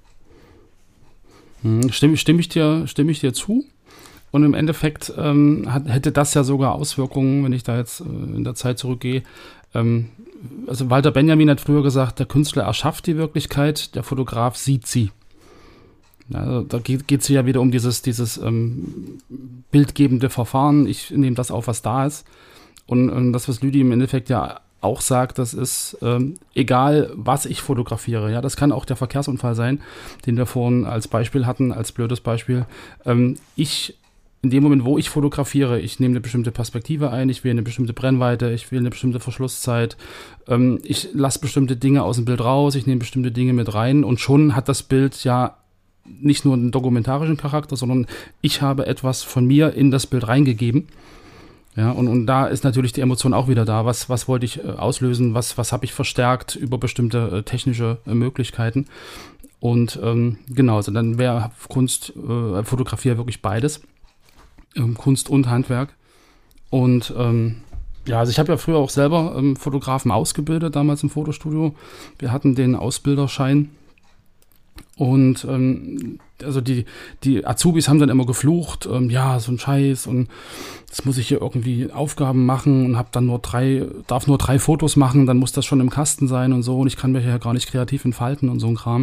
Hm. Stimme, stimme, ich dir, stimme ich dir zu? Und im Endeffekt ähm, hat, hätte das ja sogar Auswirkungen, wenn ich da jetzt äh, in der Zeit zurückgehe. Ähm, also Walter Benjamin hat früher gesagt, der Künstler erschafft die Wirklichkeit, der Fotograf sieht sie. Also da geht es ja wieder um dieses, dieses ähm, bildgebende Verfahren. Ich nehme das auf, was da ist. Und, und das, was Lüdi im Endeffekt ja auch sagt, das ist ähm, egal, was ich fotografiere. Ja, das kann auch der Verkehrsunfall sein, den wir vorhin als Beispiel hatten, als blödes Beispiel. Ähm, ich, in dem Moment, wo ich fotografiere, ich nehme eine bestimmte Perspektive ein, ich wähle eine bestimmte Brennweite, ich wähle eine bestimmte Verschlusszeit, ähm, ich lasse bestimmte Dinge aus dem Bild raus, ich nehme bestimmte Dinge mit rein und schon hat das Bild ja nicht nur einen dokumentarischen Charakter, sondern ich habe etwas von mir in das Bild reingegeben. Ja, und, und da ist natürlich die Emotion auch wieder da. Was, was wollte ich äh, auslösen? Was, was habe ich verstärkt über bestimmte äh, technische äh, Möglichkeiten? Und ähm, genau, also dann wäre Kunst, äh, Fotografie wirklich beides. Ähm, Kunst und Handwerk. Und ähm, ja, also ich habe ja früher auch selber ähm, Fotografen ausgebildet, damals im Fotostudio. Wir hatten den Ausbilderschein. Und ähm, also die, die Azubis haben dann immer geflucht, ähm, ja, so ein Scheiß und jetzt muss ich hier irgendwie Aufgaben machen und habe dann nur drei, darf nur drei Fotos machen, dann muss das schon im Kasten sein und so und ich kann mich ja gar nicht kreativ entfalten und so ein Kram.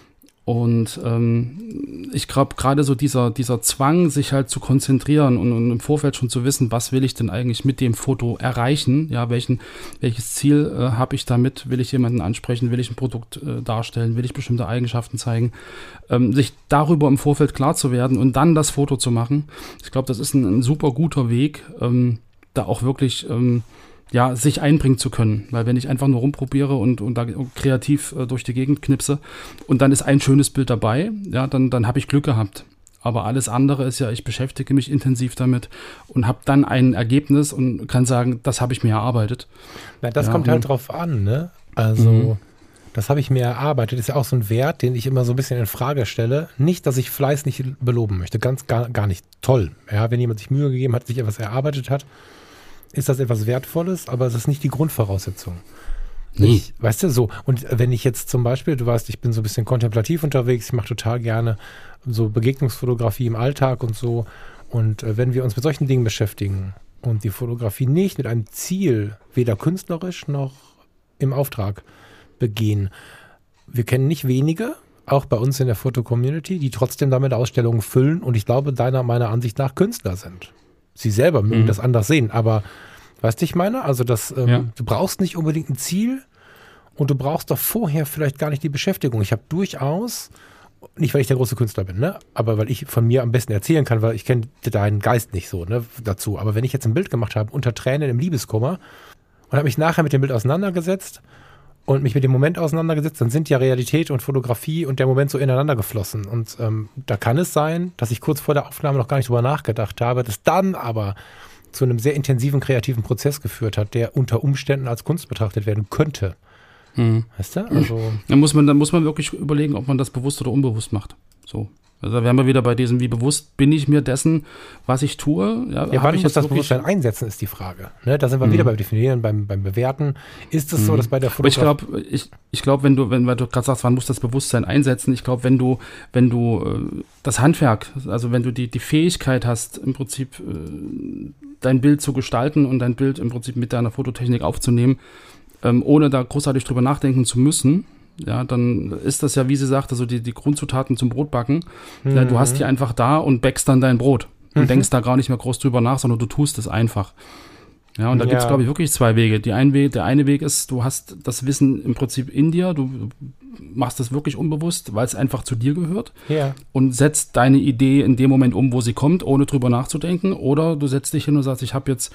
Und ähm, ich glaube, gerade so dieser, dieser Zwang, sich halt zu konzentrieren und, und im Vorfeld schon zu wissen, was will ich denn eigentlich mit dem Foto erreichen, ja, welchen, welches Ziel äh, habe ich damit, will ich jemanden ansprechen, will ich ein Produkt äh, darstellen, will ich bestimmte Eigenschaften zeigen, ähm, sich darüber im Vorfeld klar zu werden und dann das Foto zu machen. Ich glaube, das ist ein, ein super guter Weg, ähm, da auch wirklich ähm, ja, sich einbringen zu können. Weil wenn ich einfach nur rumprobiere und, und da kreativ äh, durch die Gegend knipse und dann ist ein schönes Bild dabei, ja, dann, dann habe ich Glück gehabt. Aber alles andere ist ja, ich beschäftige mich intensiv damit und habe dann ein Ergebnis und kann sagen, das habe ich mir erarbeitet. Na, das ja, kommt halt drauf an, ne? Also, mhm. das habe ich mir erarbeitet. Das ist ja auch so ein Wert, den ich immer so ein bisschen in Frage stelle. Nicht, dass ich Fleiß nicht beloben möchte. Ganz, gar, gar nicht. Toll. Ja, wenn jemand sich Mühe gegeben hat, sich etwas erarbeitet hat, ist das etwas Wertvolles, aber es ist nicht die Grundvoraussetzung. Nee. Ich, weißt du, so. Und wenn ich jetzt zum Beispiel, du weißt, ich bin so ein bisschen kontemplativ unterwegs, ich mache total gerne so Begegnungsfotografie im Alltag und so. Und äh, wenn wir uns mit solchen Dingen beschäftigen und die Fotografie nicht mit einem Ziel, weder künstlerisch noch im Auftrag begehen, wir kennen nicht wenige, auch bei uns in der Foto-Community, die trotzdem damit Ausstellungen füllen und ich glaube, deiner, meiner Ansicht nach Künstler sind. Sie selber mögen mhm. das anders sehen, aber weißt du, ich meine? Also das, ähm, ja. du brauchst nicht unbedingt ein Ziel und du brauchst doch vorher vielleicht gar nicht die Beschäftigung. Ich habe durchaus, nicht weil ich der große Künstler bin, ne, aber weil ich von mir am besten erzählen kann, weil ich kenne deinen Geist nicht so, ne, dazu. Aber wenn ich jetzt ein Bild gemacht habe, unter Tränen im Liebeskummer und habe mich nachher mit dem Bild auseinandergesetzt und mich mit dem Moment auseinandergesetzt, dann sind ja Realität und Fotografie und der Moment so ineinander geflossen. Und ähm, da kann es sein, dass ich kurz vor der Aufnahme noch gar nicht drüber nachgedacht habe, das dann aber zu einem sehr intensiven kreativen Prozess geführt hat, der unter Umständen als Kunst betrachtet werden könnte. Hm. Weißt du? Also da muss man, da muss man wirklich überlegen, ob man das bewusst oder unbewusst macht. So. Also da wären wir wieder bei diesem, wie bewusst bin ich mir dessen, was ich tue. Ja, ja wann ich muss das Bewusstsein einsetzen, ist die Frage. Ne? Da sind wir mhm. wieder beim Definieren, beim, beim Bewerten. Ist es mhm. so, dass bei der Fotografie... Aber ich glaube, ich, ich glaub, wenn du, wenn weil du gerade sagst, wann muss das Bewusstsein einsetzen, ich glaube, wenn du, wenn du äh, das Handwerk, also wenn du die, die Fähigkeit hast, im Prinzip äh, dein Bild zu gestalten und dein Bild im Prinzip mit deiner Fototechnik aufzunehmen, ähm, ohne da großartig drüber nachdenken zu müssen, ja, dann ist das ja, wie sie sagt, also die, die Grundzutaten zum Brotbacken. Mhm. Ja, du hast die einfach da und backst dann dein Brot und mhm. denkst da gar nicht mehr groß drüber nach, sondern du tust es einfach. Ja, und da ja. gibt es, glaube ich, wirklich zwei Wege. Die ein Weg. Der eine Weg ist, du hast das Wissen im Prinzip in dir, du machst das wirklich unbewusst, weil es einfach zu dir gehört ja. und setzt deine Idee in dem Moment um, wo sie kommt, ohne drüber nachzudenken. Oder du setzt dich hin und sagst, ich habe jetzt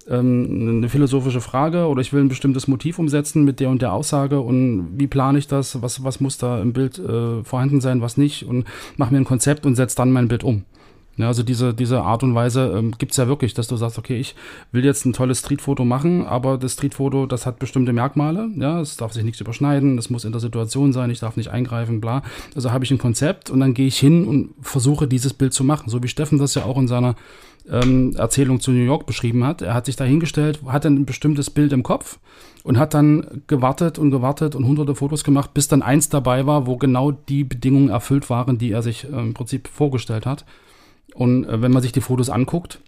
eine philosophische Frage oder ich will ein bestimmtes Motiv umsetzen mit der und der Aussage und wie plane ich das, was, was muss da im Bild äh, vorhanden sein, was nicht und mache mir ein Konzept und setze dann mein Bild um. Ja, also diese, diese Art und Weise ähm, gibt es ja wirklich, dass du sagst, okay, ich will jetzt ein tolles Streetfoto machen, aber das Streetfoto, das hat bestimmte Merkmale, ja, es darf sich nichts überschneiden, es muss in der Situation sein, ich darf nicht eingreifen, bla. Also habe ich ein Konzept und dann gehe ich hin und versuche dieses Bild zu machen, so wie Steffen das ja auch in seiner ähm, Erzählung zu New York beschrieben hat. Er hat sich da hingestellt, hat ein bestimmtes Bild im Kopf und hat dann gewartet und gewartet und hunderte Fotos gemacht, bis dann eins dabei war, wo genau die Bedingungen erfüllt waren, die er sich äh, im Prinzip vorgestellt hat. Und äh, wenn man sich die Fotos anguckt,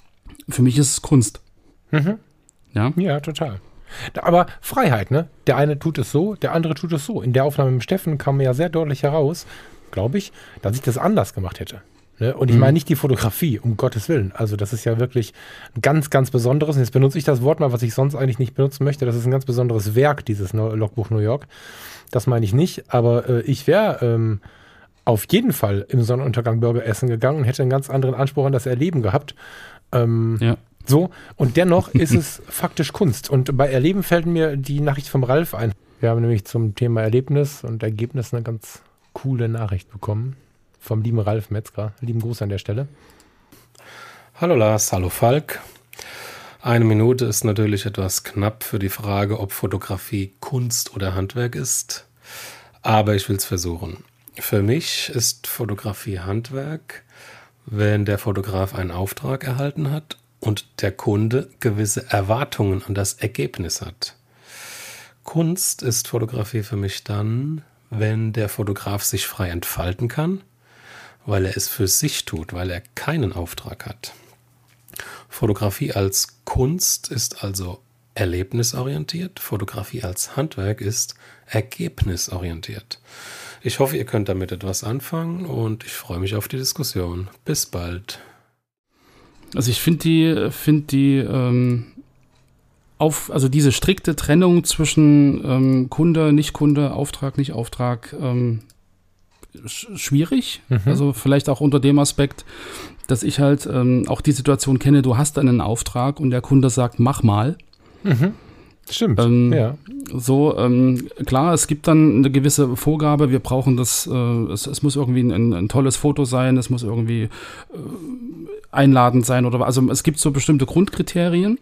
für mich ist es Kunst. Mhm. Ja? Ja, total. Aber Freiheit, ne? Der eine tut es so, der andere tut es so. In der Aufnahme mit Steffen kam mir ja sehr deutlich heraus, glaube ich, dass ich das anders gemacht hätte. Ne? Und ich Mhm. meine nicht die Fotografie, um Gottes Willen. Also das ist ja wirklich ein ganz, ganz besonderes. Und jetzt benutze ich das Wort mal, was ich sonst eigentlich nicht benutzen möchte. Das ist ein ganz besonderes Werk, dieses Logbuch New York. Das meine ich nicht. Aber äh, ich wäre ähm, auf jeden Fall im Sonnenuntergang Burger essen gegangen und hätte einen ganz anderen Anspruch an das Erleben gehabt. Ähm, Ja. So, und dennoch ist es faktisch Kunst. Und bei Erleben fällt mir die Nachricht vom Ralf ein. Wir haben nämlich zum Thema Erlebnis und Ergebnis eine ganz coole Nachricht bekommen. Vom lieben Ralf Metzger. Lieben Gruß an der Stelle. Hallo Lars, hallo Falk. Eine Minute ist natürlich etwas knapp für die Frage, ob Fotografie Kunst oder Handwerk ist. Aber ich will es versuchen. Für mich ist Fotografie Handwerk, wenn der Fotograf einen Auftrag erhalten hat und der Kunde gewisse Erwartungen an das Ergebnis hat. Kunst ist Fotografie für mich dann, wenn der Fotograf sich frei entfalten kann, weil er es für sich tut, weil er keinen Auftrag hat. Fotografie als Kunst ist also erlebnisorientiert, Fotografie als Handwerk ist ergebnisorientiert. Ich hoffe, ihr könnt damit etwas anfangen und ich freue mich auf die Diskussion. Bis bald. Also ich finde die, finde die, ähm, auf, also diese strikte Trennung zwischen ähm, Kunde, Nicht-Kunde, Auftrag, Nicht-Auftrag, ähm, sch- schwierig. Mhm. Also vielleicht auch unter dem Aspekt, dass ich halt ähm, auch die Situation kenne, du hast einen Auftrag und der Kunde sagt, mach mal. Mhm. Stimmt, Ähm, ja. So, ähm, klar, es gibt dann eine gewisse Vorgabe, wir brauchen das, äh, es, es muss irgendwie ein, ein tolles Foto sein, es muss irgendwie äh, einladend sein oder also es gibt so bestimmte Grundkriterien,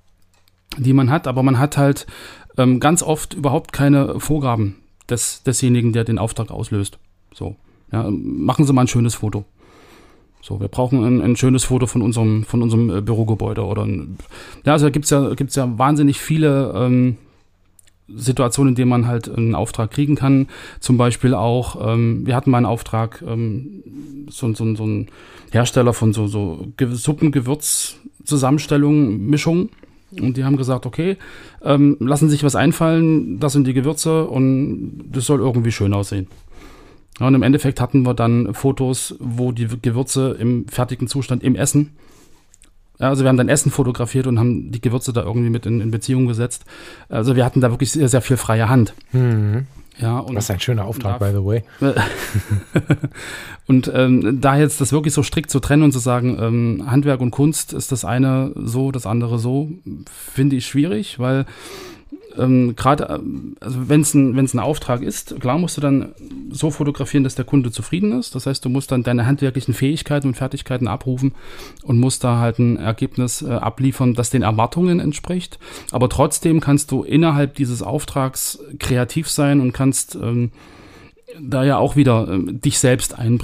die man hat, aber man hat halt ähm, ganz oft überhaupt keine Vorgaben des, desjenigen, der den Auftrag auslöst. So, ja, machen Sie mal ein schönes Foto. So, wir brauchen ein, ein schönes Foto von unserem, von unserem äh, Bürogebäude oder ein, ja, also da gibt's ja, gibt's ja wahnsinnig viele ähm, Situationen, in denen man halt einen Auftrag kriegen kann. Zum Beispiel auch, ähm, wir hatten mal einen Auftrag, ähm, so, so, so ein Hersteller von so, so Ge- Suppen, Gewürzzusammenstellungen, Mischungen. Und die haben gesagt, okay, ähm, lassen sich was einfallen, das sind die Gewürze und das soll irgendwie schön aussehen. Ja, und im Endeffekt hatten wir dann Fotos, wo die Gewürze im fertigen Zustand im Essen, ja, also wir haben dann Essen fotografiert und haben die Gewürze da irgendwie mit in, in Beziehung gesetzt. Also wir hatten da wirklich sehr, sehr viel freie Hand. Mhm. Ja, und Was ein schöner Auftrag, da- by the way. und ähm, da jetzt das wirklich so strikt zu trennen und zu sagen, ähm, Handwerk und Kunst ist das eine so, das andere so, finde ich schwierig, weil ähm, gerade, ähm, also wenn es ein, wenn es ein Auftrag ist, klar musst du dann so fotografieren, dass der Kunde zufrieden ist. Das heißt, du musst dann deine handwerklichen Fähigkeiten und Fertigkeiten abrufen und musst da halt ein Ergebnis äh, abliefern, das den Erwartungen entspricht. Aber trotzdem kannst du innerhalb dieses Auftrags kreativ sein und kannst ähm, da ja auch wieder ähm, dich selbst einbringen.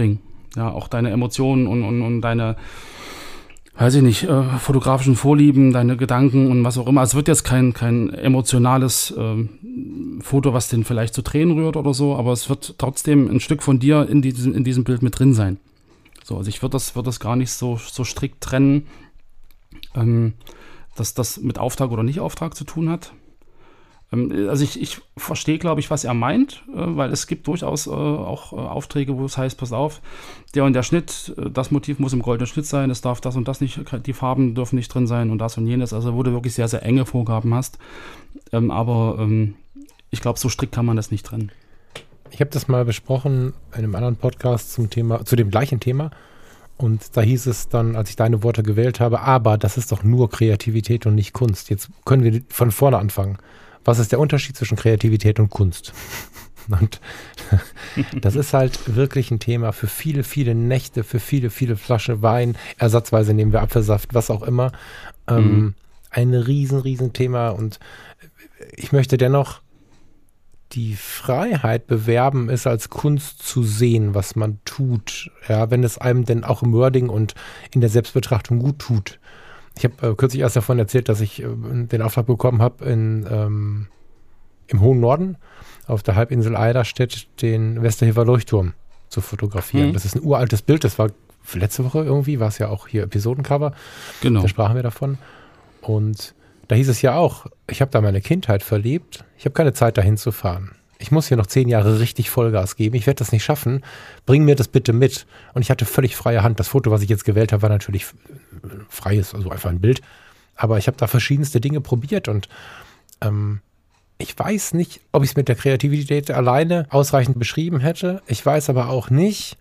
Ja, auch deine Emotionen und, und, und deine, weiß ich nicht, äh, fotografischen Vorlieben, deine Gedanken und was auch immer. Es wird jetzt kein, kein emotionales äh, Foto, was den vielleicht zu Tränen rührt oder so, aber es wird trotzdem ein Stück von dir in diesem, in diesem Bild mit drin sein. So, also ich würde das, würd das gar nicht so, so strikt trennen, ähm, dass das mit Auftrag oder Nicht-Auftrag zu tun hat. Ähm, also ich, ich verstehe, glaube ich, was er meint, äh, weil es gibt durchaus äh, auch äh, Aufträge, wo es heißt, pass auf, der und der Schnitt, äh, das Motiv muss im goldenen Schnitt sein, es darf das und das nicht, die Farben dürfen nicht drin sein und das und jenes, also wo du wirklich sehr, sehr enge Vorgaben hast. Ähm, aber ähm, ich glaube, so strikt kann man das nicht trennen. Ich habe das mal besprochen in einem anderen Podcast zum Thema, zu dem gleichen Thema. Und da hieß es dann, als ich deine Worte gewählt habe, aber das ist doch nur Kreativität und nicht Kunst. Jetzt können wir von vorne anfangen. Was ist der Unterschied zwischen Kreativität und Kunst? Und das ist halt wirklich ein Thema für viele, viele Nächte, für viele, viele Flaschen Wein. Ersatzweise nehmen wir Apfelsaft, was auch immer. Mhm. Ähm, ein riesen, riesen Thema. Und ich möchte dennoch die Freiheit bewerben, ist als Kunst zu sehen, was man tut. Ja, wenn es einem denn auch im Wording und in der Selbstbetrachtung gut tut. Ich habe äh, kürzlich erst davon erzählt, dass ich äh, den Auftrag bekommen habe, in, ähm, im hohen Norden auf der Halbinsel Eiderstedt den Westerhever Leuchtturm zu fotografieren. Mhm. Das ist ein uraltes Bild, das war letzte Woche irgendwie, war es ja auch hier Episodencover. Genau. Da sprachen wir davon. Und da hieß es ja auch, ich habe da meine Kindheit verlebt, ich habe keine Zeit dahin zu fahren. Ich muss hier noch zehn Jahre richtig Vollgas geben, ich werde das nicht schaffen, bring mir das bitte mit. Und ich hatte völlig freie Hand. Das Foto, was ich jetzt gewählt habe, war natürlich freies, also einfach ein Bild. Aber ich habe da verschiedenste Dinge probiert und ähm, ich weiß nicht, ob ich es mit der Kreativität alleine ausreichend beschrieben hätte. Ich weiß aber auch nicht,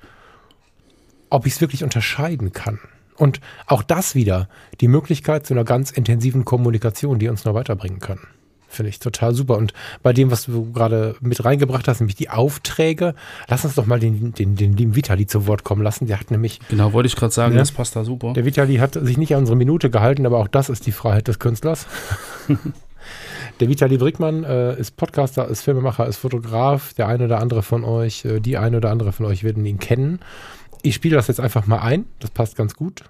ob ich es wirklich unterscheiden kann. Und auch das wieder, die Möglichkeit zu einer ganz intensiven Kommunikation, die uns noch weiterbringen kann. Finde ich total super. Und bei dem, was du gerade mit reingebracht hast, nämlich die Aufträge, lass uns doch mal den, den, den lieben Vitali zu Wort kommen lassen. Der hat nämlich... Genau, wollte ich gerade sagen, ja, das passt da super. Der Vitali hat sich nicht an unsere Minute gehalten, aber auch das ist die Freiheit des Künstlers. Der Vitali Brickmann äh, ist Podcaster, ist Filmemacher, ist Fotograf. Der eine oder andere von euch, äh, die eine oder andere von euch werden ihn kennen. Ich spiele das jetzt einfach mal ein. Das passt ganz gut.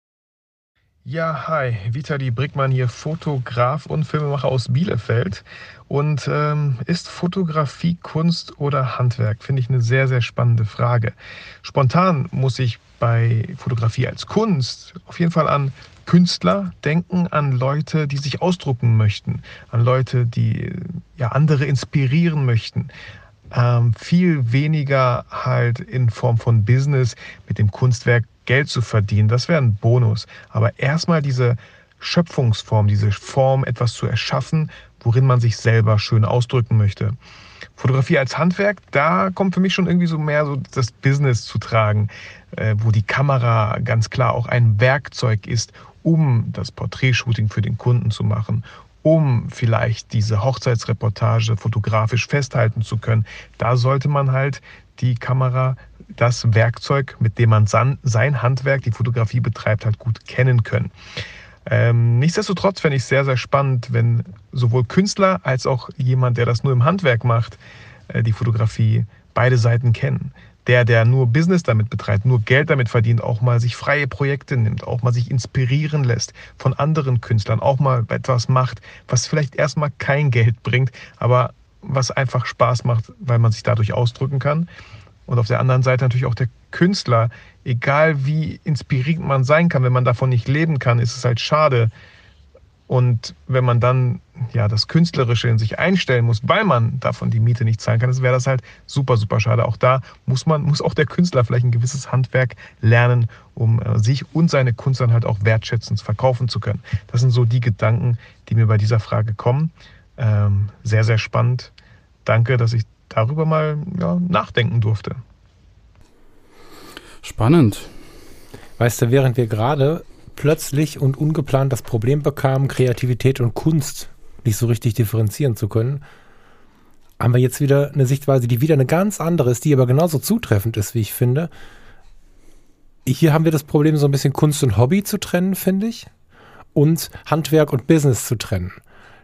Ja, hi, Vitali Brickmann hier, Fotograf und Filmemacher aus Bielefeld. Und ähm, ist Fotografie Kunst oder Handwerk? Finde ich eine sehr, sehr spannende Frage. Spontan muss ich bei Fotografie als Kunst auf jeden Fall an Künstler denken, an Leute, die sich ausdrucken möchten, an Leute, die ja andere inspirieren möchten. Ähm, viel weniger halt in Form von Business mit dem Kunstwerk Geld zu verdienen. Das wäre ein Bonus. Aber erstmal diese Schöpfungsform, diese Form, etwas zu erschaffen, worin man sich selber schön ausdrücken möchte. Fotografie als Handwerk, da kommt für mich schon irgendwie so mehr so das Business zu tragen, äh, wo die Kamera ganz klar auch ein Werkzeug ist, um das Porträtshooting für den Kunden zu machen, um vielleicht diese Hochzeitsreportage fotografisch festhalten zu können. Da sollte man halt die Kamera, das Werkzeug, mit dem man sein Handwerk, die Fotografie betreibt, halt gut kennen können. Ähm, nichtsdestotrotz fände ich es sehr, sehr spannend, wenn sowohl Künstler als auch jemand, der das nur im Handwerk macht, äh, die Fotografie, beide Seiten kennen. Der, der nur Business damit betreibt, nur Geld damit verdient, auch mal sich freie Projekte nimmt, auch mal sich inspirieren lässt von anderen Künstlern, auch mal etwas macht, was vielleicht erstmal kein Geld bringt, aber was einfach Spaß macht, weil man sich dadurch ausdrücken kann. Und auf der anderen Seite natürlich auch der Künstler, egal wie inspirierend man sein kann, wenn man davon nicht leben kann, ist es halt schade. Und wenn man dann ja das Künstlerische in sich einstellen muss, weil man davon die Miete nicht zahlen kann, dann wäre das halt super, super schade. Auch da muss man, muss auch der Künstler vielleicht ein gewisses Handwerk lernen, um äh, sich und seine Kunst dann halt auch wertschätzend verkaufen zu können. Das sind so die Gedanken, die mir bei dieser Frage kommen. Ähm, sehr, sehr spannend. Danke, dass ich darüber mal ja, nachdenken durfte. Spannend. Weißt du, während wir gerade plötzlich und ungeplant das Problem bekamen, Kreativität und Kunst nicht so richtig differenzieren zu können, haben wir jetzt wieder eine Sichtweise, die wieder eine ganz andere ist, die aber genauso zutreffend ist, wie ich finde. Hier haben wir das Problem, so ein bisschen Kunst und Hobby zu trennen, finde ich, und Handwerk und Business zu trennen.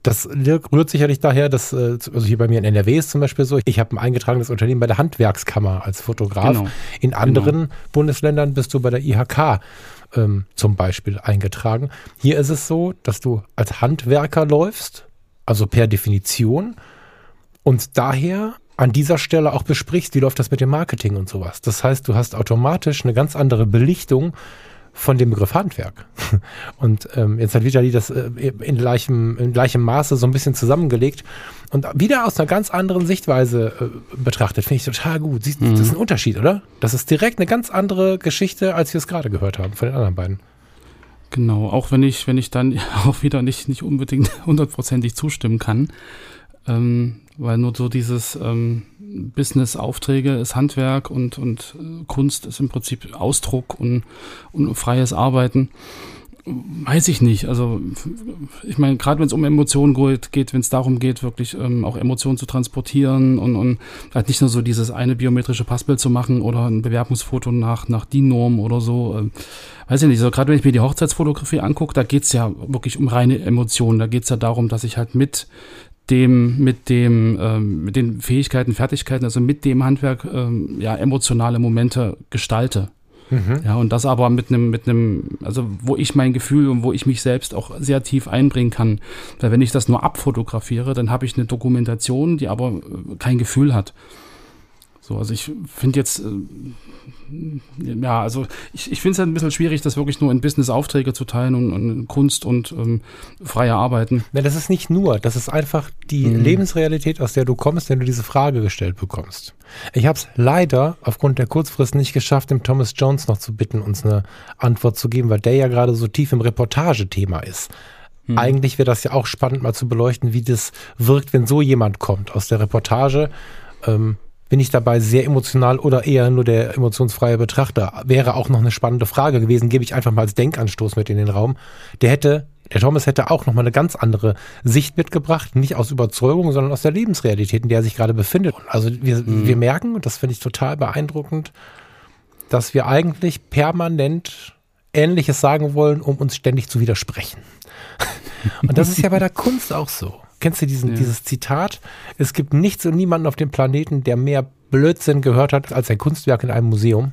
Das rührt sicherlich daher, dass, also hier bei mir in N R W ist zum Beispiel so, ich habe ein eingetragenes Unternehmen bei der Handwerkskammer als Fotograf. Genau. In anderen genau. Bundesländern bist du bei der I H K ähm, zum Beispiel eingetragen. Hier ist es so, dass du als Handwerker läufst, also per Definition, und daher an dieser Stelle auch besprichst, wie läuft das mit dem Marketing und sowas. Das heißt, du hast automatisch eine ganz andere Belichtung von dem Begriff Handwerk. Und ähm, jetzt hat Vitali das äh, in, gleichem, in gleichem Maße so ein bisschen zusammengelegt und wieder aus einer ganz anderen Sichtweise äh, betrachtet. Finde ich total gut. Siehst, mhm. Das ist ein Unterschied, oder? Das ist direkt eine ganz andere Geschichte, als wir es gerade gehört haben von den anderen beiden. Genau, auch wenn ich, wenn ich dann auch wieder nicht, nicht unbedingt hundertprozentig zustimmen kann. Ähm, weil nur so dieses ähm, Business-Aufträge ist Handwerk und, und äh, Kunst ist im Prinzip Ausdruck und, und freies Arbeiten. Weiß ich nicht. Also ich meine, gerade wenn es um Emotionen geht, wenn es darum geht, wirklich ähm, auch Emotionen zu transportieren und, und halt nicht nur so dieses eine biometrische Passbild zu machen oder ein Bewerbungsfoto nach, nach D I N-Norm oder so. Ähm, weiß ich nicht. Also gerade wenn ich mir die Hochzeitsfotografie angucke, da geht es ja wirklich um reine Emotionen. Da geht es ja darum, dass ich halt mit dem, mit dem, ähm, mit den Fähigkeiten, Fertigkeiten, also mit dem Handwerk, ähm, ja, emotionale Momente gestalte. Mhm. Ja, und das aber mit einem, mit einem, also wo ich mein Gefühl und wo ich mich selbst auch sehr tief einbringen kann. Weil wenn ich das nur abfotografiere, dann habe ich eine Dokumentation, die aber kein Gefühl hat. So, also ich finde jetzt, äh, ja, also ich, ich finde es halt ein bisschen schwierig, das wirklich nur in Business-Aufträge zu teilen und, und Kunst und ähm, freie Arbeiten. Ja, das ist nicht nur, das ist einfach die mhm. Lebensrealität, aus der du kommst, wenn du diese Frage gestellt bekommst. Ich habe es leider aufgrund der Kurzfrist nicht geschafft, dem Thomas Jones noch zu bitten, uns eine Antwort zu geben, weil der ja gerade so tief im Reportagethema ist. Mhm. Eigentlich wäre das ja auch spannend, mal zu beleuchten, wie das wirkt, wenn so jemand kommt aus der Reportage. Ähm, Bin ich dabei sehr emotional oder eher nur der emotionsfreie Betrachter? Wäre auch noch eine spannende Frage gewesen, gebe ich einfach mal als Denkanstoß mit in den Raum. Der hätte, der Thomas hätte auch noch mal eine ganz andere Sicht mitgebracht, nicht aus Überzeugung, sondern aus der Lebensrealität, in der er sich gerade befindet. Also wir, mhm. wir merken, und das finde ich total beeindruckend, dass wir eigentlich permanent Ähnliches sagen wollen, um uns ständig zu widersprechen. Und das ist ja bei der Kunst auch so. Kennst du diesen, ja. dieses Zitat? Es gibt nichts und niemanden auf dem Planeten, der mehr Blödsinn gehört hat als ein Kunstwerk in einem Museum.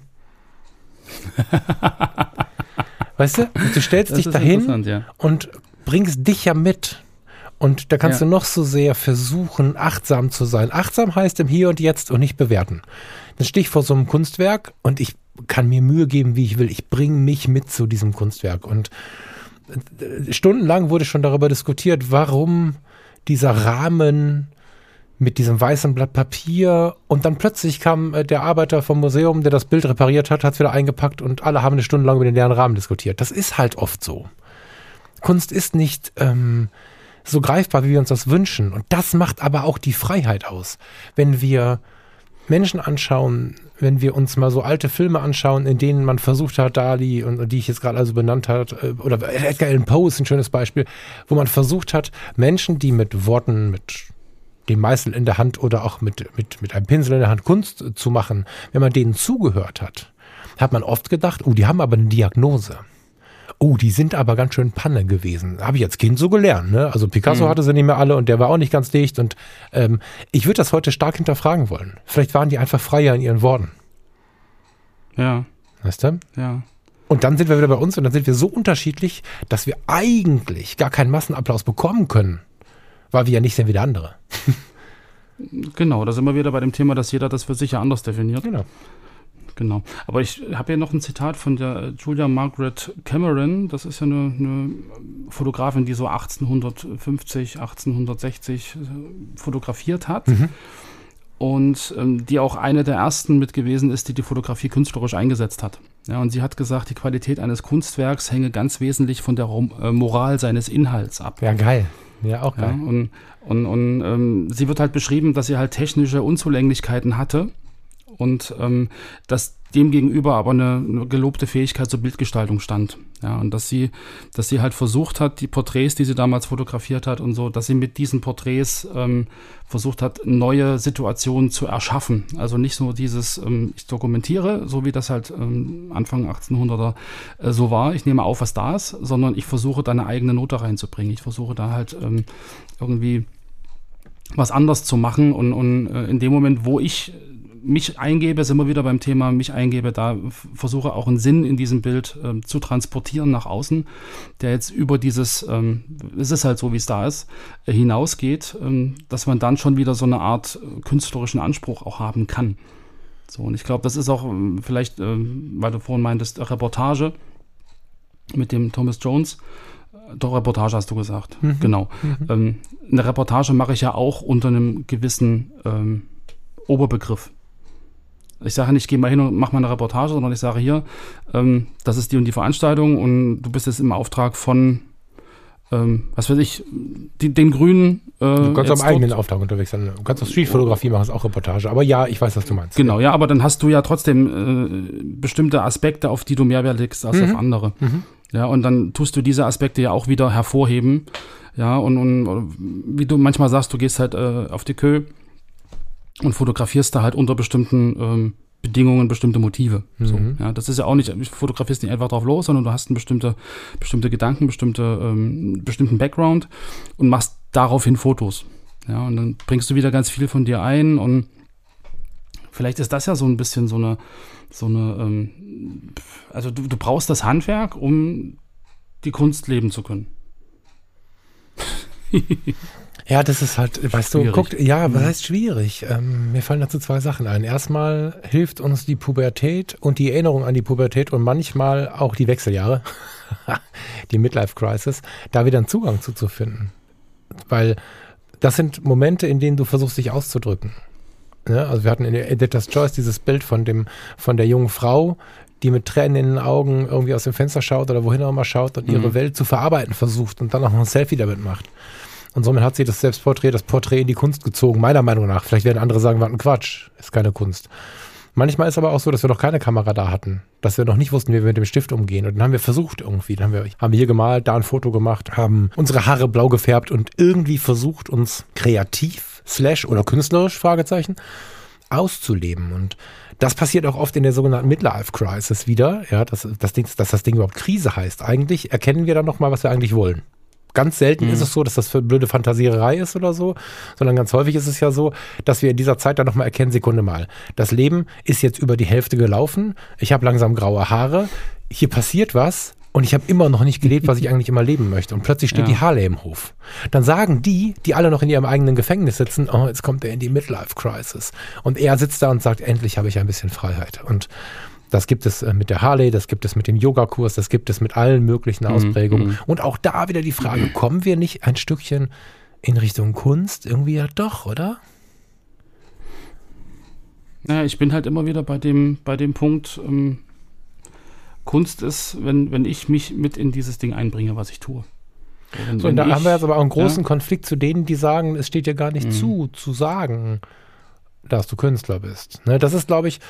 Weißt du? Du stellst das dich dahin ja. und bringst dich ja mit. Und da kannst ja. du noch so sehr versuchen, achtsam zu sein. Achtsam heißt im Hier und Jetzt und nicht bewerten. Dann stehe ich vor so einem Kunstwerk und ich kann mir Mühe geben, wie ich will. Ich bringe mich mit zu diesem Kunstwerk. Und stundenlang wurde schon darüber diskutiert, warum dieser Rahmen mit diesem weißen Blatt Papier und dann plötzlich kam äh, der Arbeiter vom Museum, der das Bild repariert hat, hat es wieder eingepackt und alle haben eine Stunde lang über den leeren Rahmen diskutiert. Das ist halt oft so. Kunst ist nicht ähm, so greifbar, wie wir uns das wünschen. Und das macht aber auch die Freiheit aus. Wenn wir Menschen anschauen, wenn wir uns mal so alte Filme anschauen, in denen man versucht hat, Dali und, und die ich jetzt gerade also benannt habe, oder Edgar Allan Poe ist ein schönes Beispiel, wo man versucht hat, Menschen, die mit Worten, mit dem Meißel in der Hand oder auch mit, mit, mit einem Pinsel in der Hand Kunst zu machen, wenn man denen zugehört hat, hat man oft gedacht, oh, die haben aber eine Diagnose. Oh, die sind aber ganz schön Panne gewesen. Habe ich als Kind so gelernt, ne? Also Picasso mhm. hatte sie nicht mehr alle und der war auch nicht ganz dicht. Und ähm, ich würde das heute stark hinterfragen wollen. Vielleicht waren die einfach freier in ihren Worten. Ja. Weißt du? Ja. Und dann sind wir wieder bei uns und dann sind wir so unterschiedlich, dass wir eigentlich gar keinen Massenapplaus bekommen können, weil wir ja nicht sind wie der andere. Genau, da sind wir wieder bei dem Thema, dass jeder das für sich ja anders definiert. Genau. Genau. Aber ich habe ja noch ein Zitat von der Julia Margaret Cameron. Das ist ja eine, eine Fotografin, die so achtzehnhundertfünfzig, achtzehnhundertsechzig fotografiert hat. Mhm. Und ähm, die auch eine der ersten mit gewesen ist, die die Fotografie künstlerisch eingesetzt hat. Ja, und sie hat gesagt, die Qualität eines Kunstwerks hänge ganz wesentlich von der äh, Moral seines Inhalts ab. Ja, geil. Ja, auch geil. Ja, und und, und ähm, sie wird halt beschrieben, dass sie halt technische Unzulänglichkeiten hatte. Und ähm, dass demgegenüber aber eine, eine gelobte Fähigkeit zur Bildgestaltung stand. Ja, und dass sie, dass sie halt versucht hat, die Porträts, die sie damals fotografiert hat und so, dass sie mit diesen Porträts ähm, versucht hat, neue Situationen zu erschaffen. Also nicht so dieses, ähm, ich dokumentiere, so wie das halt ähm, Anfang achtzehnhunderter äh, so war, ich nehme auf, was da ist, sondern ich versuche da eine eigene Note reinzubringen. Ich versuche da halt ähm, irgendwie was anders zu machen und, und äh, in dem Moment, wo ich mich eingebe, sind wir wieder beim Thema, mich eingebe, da f- versuche auch einen Sinn in diesem Bild ähm, zu transportieren nach außen, der jetzt über dieses, ähm, es ist halt so, wie es da ist, äh, hinausgeht, ähm, dass man dann schon wieder so eine Art äh, künstlerischen Anspruch auch haben kann. So, und ich glaube, das ist auch ähm, vielleicht, ähm, weil du vorhin meintest, Reportage mit dem Thomas Jones, äh, doch Reportage hast du gesagt, Mhm. genau. Mhm. Ähm, eine Reportage mache ich ja auch unter einem gewissen ähm, Oberbegriff. Ich sage nicht, geh mal hin und mach mal eine Reportage, sondern ich sage hier, ähm, das ist die und die Veranstaltung und du bist jetzt im Auftrag von, ähm, was weiß ich, die, den Grünen. Äh, Du kannst jetzt am eigenen dort- Auftrag unterwegs sein. Du kannst auch Streetfotografie machen, ist auch Reportage. Aber ja, ich weiß, was du meinst. Genau, ja, aber dann hast du ja trotzdem äh, bestimmte Aspekte, auf die du mehr Wert legst als Mhm. auf andere. Mhm. Ja, und dann tust du diese Aspekte ja auch wieder hervorheben. Ja, und, und wie du manchmal sagst, du gehst halt äh, auf die Kö und fotografierst da halt unter bestimmten ähm, Bedingungen bestimmte Motive. So, Mhm. ja, das ist ja auch nicht, du fotografierst nicht einfach drauf los, sondern du hast einen bestimmte, bestimmte Gedanken, bestimmte, ähm, bestimmten Background und machst daraufhin Fotos. Ja, und dann bringst du wieder ganz viel von dir ein und vielleicht ist das ja so ein bisschen so eine, so eine, ähm, also du, du brauchst das Handwerk, um die Kunst leben zu können. Ja, das ist halt, weißt du, Schwierig. guckt, ja, was heißt schwierig? Ähm, mir fallen dazu zwei Sachen ein. Erstmal hilft uns die Pubertät und die Erinnerung an die Pubertät und manchmal auch die Wechseljahre, die Midlife-Crisis, da wieder einen Zugang zuzufinden. Weil das sind Momente, in denen du versuchst, dich auszudrücken. Ja, also wir hatten in der Editor's Choice dieses Bild von dem, von der jungen Frau, die mit Tränen in den Augen irgendwie aus dem Fenster schaut oder wohin auch immer schaut und ihre Mhm. Welt zu verarbeiten versucht und dann auch noch ein Selfie damit macht. Und somit hat sie das Selbstporträt, das Porträt in die Kunst gezogen, meiner Meinung nach. Vielleicht werden andere sagen, was ein Quatsch, ist keine Kunst. Manchmal ist aber auch so, dass wir noch keine Kamera da hatten, dass wir noch nicht wussten, wie wir mit dem Stift umgehen. Und dann haben wir versucht irgendwie, dann haben wir, haben wir hier gemalt, da ein Foto gemacht, haben unsere Haare blau gefärbt und irgendwie versucht, uns kreativ, slash oder künstlerisch, Fragezeichen, auszuleben. Und das passiert auch oft in der sogenannten Midlife-Crisis wieder, ja, dass das Ding, dass das Ding überhaupt Krise heißt. Eigentlich erkennen wir dann nochmal, was wir eigentlich wollen. Ganz selten Mhm. ist es so, dass das für blöde Fantasiererei ist oder so, sondern ganz häufig ist es ja so, dass wir in dieser Zeit dann nochmal erkennen, Sekunde mal, das Leben ist jetzt über die Hälfte gelaufen, ich habe langsam graue Haare, hier passiert was und ich habe immer noch nicht gelebt, was ich eigentlich immer leben möchte. Und plötzlich steht Ja. die Harley im Hof. Dann sagen die, die alle noch in ihrem eigenen Gefängnis sitzen, oh, jetzt kommt er in die Midlife-Crisis. Und er sitzt da und sagt, endlich habe ich ein bisschen Freiheit. Und das gibt es äh, mit der Harley, das gibt es mit dem Yogakurs, das gibt es mit allen möglichen Ausprägungen. mhm. Und auch da wieder die Frage, kommen wir nicht ein Stückchen in Richtung Kunst? Irgendwie ja doch, oder? Naja, ich bin halt immer wieder bei dem, bei dem Punkt, ähm, Kunst ist, wenn, wenn ich mich mit in dieses Ding einbringe, was ich tue. So, wenn, So, wenn und da ich, haben wir jetzt aber auch einen großen ja, Konflikt zu denen, die sagen, es steht dir gar nicht Mhm. zu, zu sagen, dass du Künstler bist. Ne, das ist, glaube ich,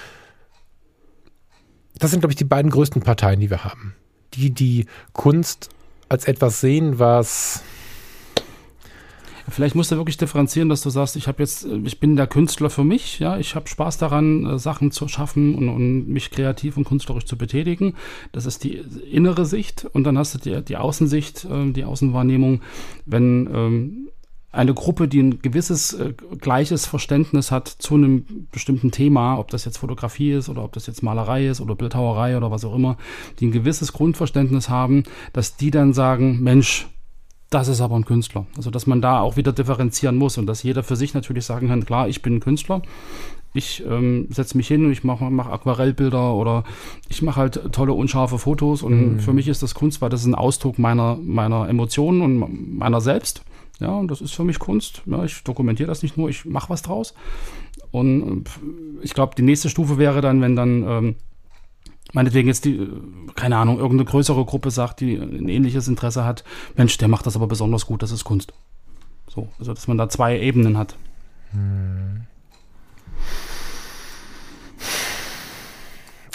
das sind, glaube ich, die beiden größten Parteien, die wir haben. Die, die Kunst als etwas sehen, was Vielleicht musst du wirklich differenzieren, dass du sagst, ich habe jetzt, äh, ich bin der Künstler für mich, ja, ich habe Spaß daran, äh, Sachen zu schaffen und, und mich kreativ und künstlerisch zu betätigen. Das ist die innere Sicht und dann hast du die, die Außensicht, äh, die Außenwahrnehmung, wenn ähm, eine Gruppe, die ein gewisses äh, gleiches Verständnis hat zu einem bestimmten Thema, ob das jetzt Fotografie ist oder ob das jetzt Malerei ist oder Bildhauerei oder was auch immer, die ein gewisses Grundverständnis haben, dass die dann sagen, Mensch, das ist aber ein Künstler. Also, dass man da auch wieder differenzieren muss und dass jeder für sich natürlich sagen kann, klar, ich bin ein Künstler. Ich ähm, setze mich hin und ich mache mach Aquarellbilder oder ich mache halt tolle, unscharfe Fotos und Mhm. für mich ist das Kunst, weil das ist ein Ausdruck meiner, meiner Emotionen und meiner selbst. Ja, und das ist für mich Kunst. Ja, ich dokumentiere das nicht nur, ich mache was draus. Und äh, ich glaube, die nächste Stufe wäre dann, wenn dann ähm, meinetwegen jetzt die, äh, keine Ahnung, irgendeine größere Gruppe sagt, die ein ähnliches Interesse hat, Mensch, der macht das aber besonders gut, das ist Kunst. So, also dass man da zwei Ebenen hat.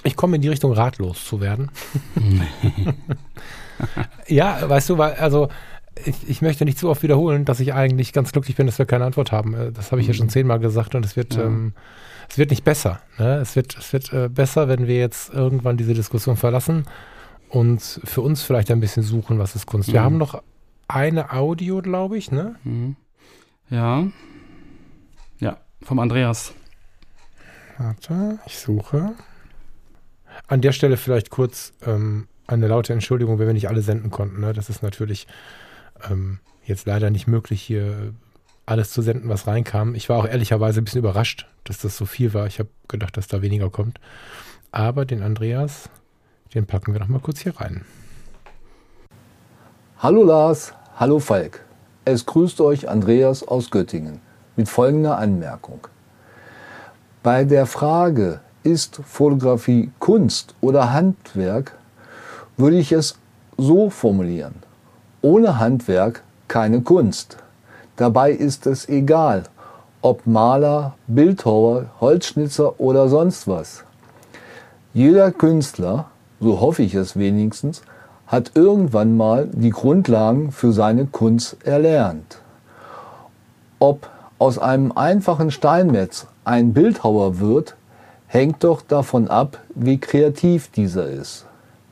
Ich komme in die Richtung, ratlos zu werden. Ja, weißt du, weil, also ich, ich möchte nicht zu oft wiederholen, dass ich eigentlich ganz glücklich bin, dass wir keine Antwort haben. Das habe ich ja schon zehnmal gesagt und es wird, ja. ähm, es wird nicht besser. Ne? Es wird, es wird äh, besser, wenn wir jetzt irgendwann diese Diskussion verlassen und für uns vielleicht ein bisschen suchen, was ist Kunst. Mhm. Wir haben noch eine Audio, glaube ich, ne? Mhm. Ja. Ja, vom Andreas. Warte, ich suche. An der Stelle vielleicht kurz ähm, eine laute Entschuldigung, wenn wir nicht alle senden konnten. Ne? Das ist natürlich ähm, jetzt leider nicht möglich, hier alles zu senden, was reinkam. Ich war auch ehrlicherweise ein bisschen überrascht, dass das so viel war. Ich habe gedacht, dass da weniger kommt. Aber den Andreas, den packen wir noch mal kurz hier rein. Hallo Lars, hallo Falk. Es grüßt euch Andreas aus Göttingen mit folgender Anmerkung. Bei der Frage, ist Fotografie Kunst oder Handwerk, würde ich es so formulieren. Ohne Handwerk keine Kunst. Dabei ist es egal, ob Maler, Bildhauer, Holzschnitzer oder sonst was. Jeder Künstler, so hoffe ich es wenigstens, hat irgendwann mal die Grundlagen für seine Kunst erlernt. Ob aus einem einfachen Steinmetz ein Bildhauer wird, hängt doch davon ab, wie kreativ dieser ist.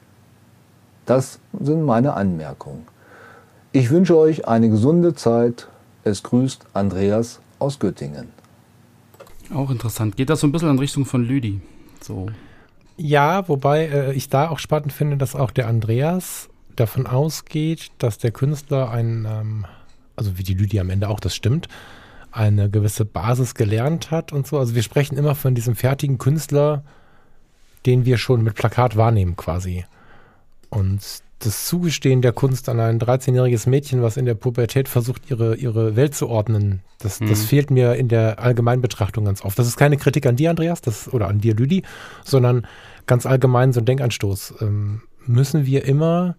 Das sind meine Anmerkungen. Ich wünsche euch eine gesunde Zeit. Es grüßt Andreas aus Göttingen. Auch interessant. Geht das so ein bisschen in Richtung von Lüdi? So. Ja, wobei äh, ich da auch spannend finde, dass auch der Andreas davon ausgeht, dass der Künstler ein, ähm, also wie die Lüdi am Ende auch, das stimmt, eine gewisse Basis gelernt hat und so. Also wir sprechen immer von diesem fertigen Künstler, den wir schon mit Plakat wahrnehmen quasi. Und das Zugestehen der Kunst an ein dreizehnjähriges Mädchen, was in der Pubertät versucht, ihre, ihre Welt zu ordnen, das, mhm. das fehlt mir in der Allgemeinbetrachtung ganz oft. Das ist keine Kritik an dir, Andreas, das, oder an dir, Lüdi, sondern ganz allgemein so ein Denkanstoß. Ähm, müssen wir immer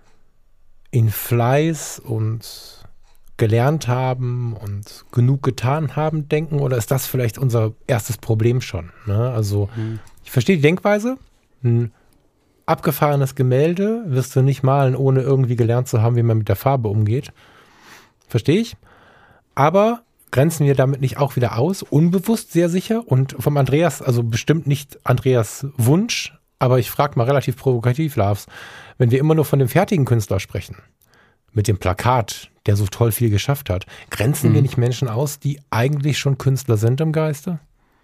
in Fleiß und gelernt haben und genug getan haben denken, oder ist das vielleicht unser erstes Problem schon? Ne? Also mhm. ich verstehe die Denkweise. Ein abgefahrenes Gemälde wirst du nicht malen, ohne irgendwie gelernt zu haben, wie man mit der Farbe umgeht. Verstehe ich. Aber grenzen wir damit nicht auch wieder aus? Unbewusst sehr sicher. Und vom Andreas, also bestimmt nicht Andreas Wunsch, aber ich frage mal relativ provokativ, Lars, wenn wir immer nur von dem fertigen Künstler sprechen, mit dem Plakat, der so toll viel geschafft hat, grenzen mhm. wir nicht Menschen aus, die eigentlich schon Künstler sind im Geiste?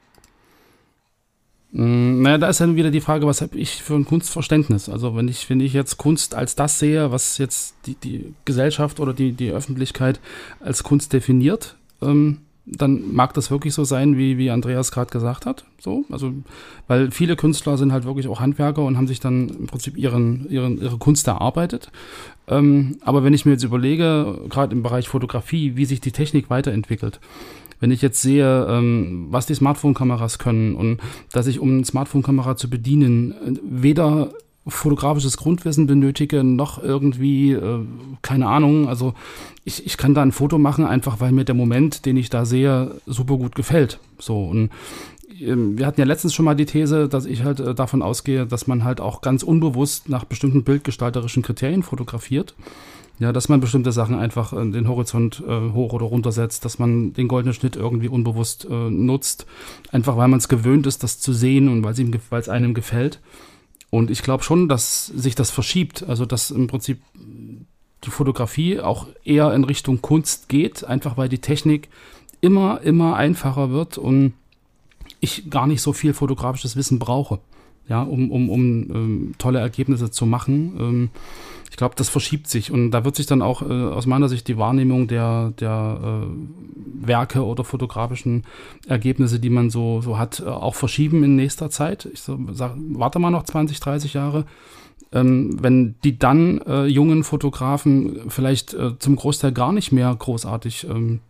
Naja, da ist dann wieder die Frage, was habe ich für ein Kunstverständnis? Also wenn ich, wenn ich jetzt Kunst als das sehe, was jetzt die, die Gesellschaft oder die, die Öffentlichkeit als Kunst definiert, ähm, dann mag das wirklich so sein, wie, wie Andreas gerade gesagt hat. So, also, weil viele Künstler sind halt wirklich auch Handwerker und haben sich dann im Prinzip ihren, ihren, ihre Kunst erarbeitet. Ähm, aber wenn ich mir jetzt überlege, gerade im Bereich Fotografie, wie sich die Technik weiterentwickelt, wenn ich jetzt sehe, ähm, was die Smartphone-Kameras können und dass ich, um eine Smartphone-Kamera zu bedienen, weder fotografisches Grundwissen benötige, noch irgendwie, äh, keine Ahnung, also ich, ich kann da ein Foto machen, einfach weil mir der Moment, den ich da sehe, super gut gefällt. So, und ähm, wir hatten ja letztens schon mal die These, dass ich halt äh, davon ausgehe, dass man halt auch ganz unbewusst nach bestimmten bildgestalterischen Kriterien fotografiert. Ja, dass man bestimmte Sachen einfach äh, den Horizont äh, hoch oder runter setzt, dass man den goldenen Schnitt irgendwie unbewusst äh, nutzt, einfach weil man es gewöhnt ist, das zu sehen und weil es ihm, weil es einem gefällt. Und ich glaube schon, dass sich das verschiebt, also dass im Prinzip die Fotografie auch eher in Richtung Kunst geht, einfach weil die Technik immer, immer einfacher wird und ich gar nicht so viel fotografisches Wissen brauche, ja, um, um, um ähm, tolle Ergebnisse zu machen. Ähm, ich glaube, das verschiebt sich und da wird sich dann auch äh, aus meiner Sicht die Wahrnehmung der, der äh, Werke oder fotografischen Ergebnisse, die man so, so hat, äh, auch verschieben in nächster Zeit. Ich so, sag, warte mal noch zwanzig, dreißig Jahre. Ähm, wenn die dann äh, jungen Fotografen vielleicht äh, zum Großteil gar nicht mehr großartig ähm,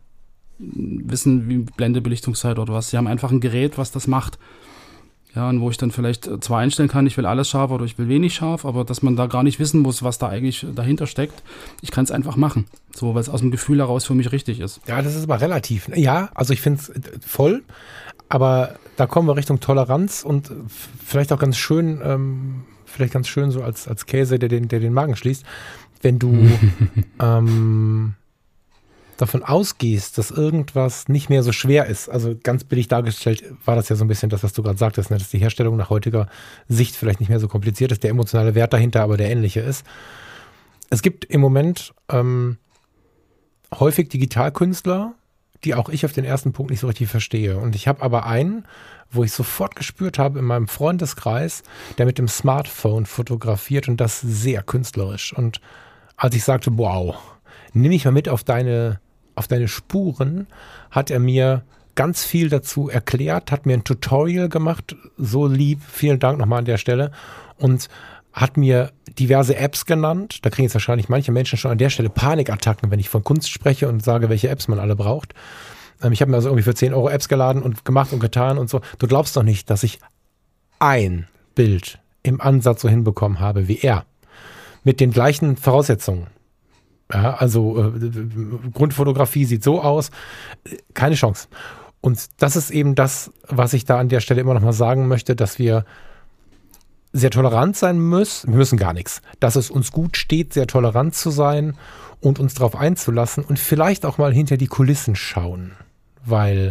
wissen, wie Blendebelichtungszeit oder was. Sie haben einfach ein Gerät, was das macht. Ja, und wo ich dann vielleicht zwar einstellen kann, ich will alles scharf oder ich will wenig scharf, aber dass man da gar nicht wissen muss, was da eigentlich dahinter steckt. Ich kann es einfach machen, so, weil es aus dem Gefühl heraus für mich richtig ist. Ja, das ist aber relativ. Ja, also ich finde es voll, aber da kommen wir Richtung Toleranz und vielleicht auch ganz schön, ähm, vielleicht ganz schön so als, als Käse, der den, der den Magen schließt, wenn du ähm, davon ausgehst, dass irgendwas nicht mehr so schwer ist. Also ganz billig dargestellt war das ja so ein bisschen das, was du gerade sagtest, ne? Dass die Herstellung nach heutiger Sicht vielleicht nicht mehr so kompliziert ist, der emotionale Wert dahinter aber der ähnliche ist. Es gibt im Moment ähm, häufig Digitalkünstler, die auch ich auf den ersten Punkt nicht so richtig verstehe. Und ich habe aber einen, wo ich sofort gespürt habe in meinem Freundeskreis, der mit dem Smartphone fotografiert und das sehr künstlerisch. Und als ich sagte, wow, nimm mich mal mit auf deine, auf deine Spuren, hat er mir ganz viel dazu erklärt, hat mir ein Tutorial gemacht, so lieb, vielen Dank nochmal an der Stelle, und hat mir diverse Apps genannt. Da kriegen jetzt wahrscheinlich manche Menschen schon an der Stelle Panikattacken, wenn ich von Kunst spreche und sage, welche Apps man alle braucht. Ähm, ich habe mir also irgendwie für zehn Euro Apps geladen und gemacht und getan und so. Du glaubst doch nicht, dass ich ein Bild im Ansatz so hinbekommen habe wie er. Mit den gleichen Voraussetzungen. Ja, also äh, Grundfotografie sieht so aus. Keine Chance. Und das ist eben das, was ich da an der Stelle immer noch mal sagen möchte, dass wir sehr tolerant sein müssen, wir müssen gar nichts, dass es uns gut steht, sehr tolerant zu sein und uns darauf einzulassen und vielleicht auch mal hinter die Kulissen schauen, weil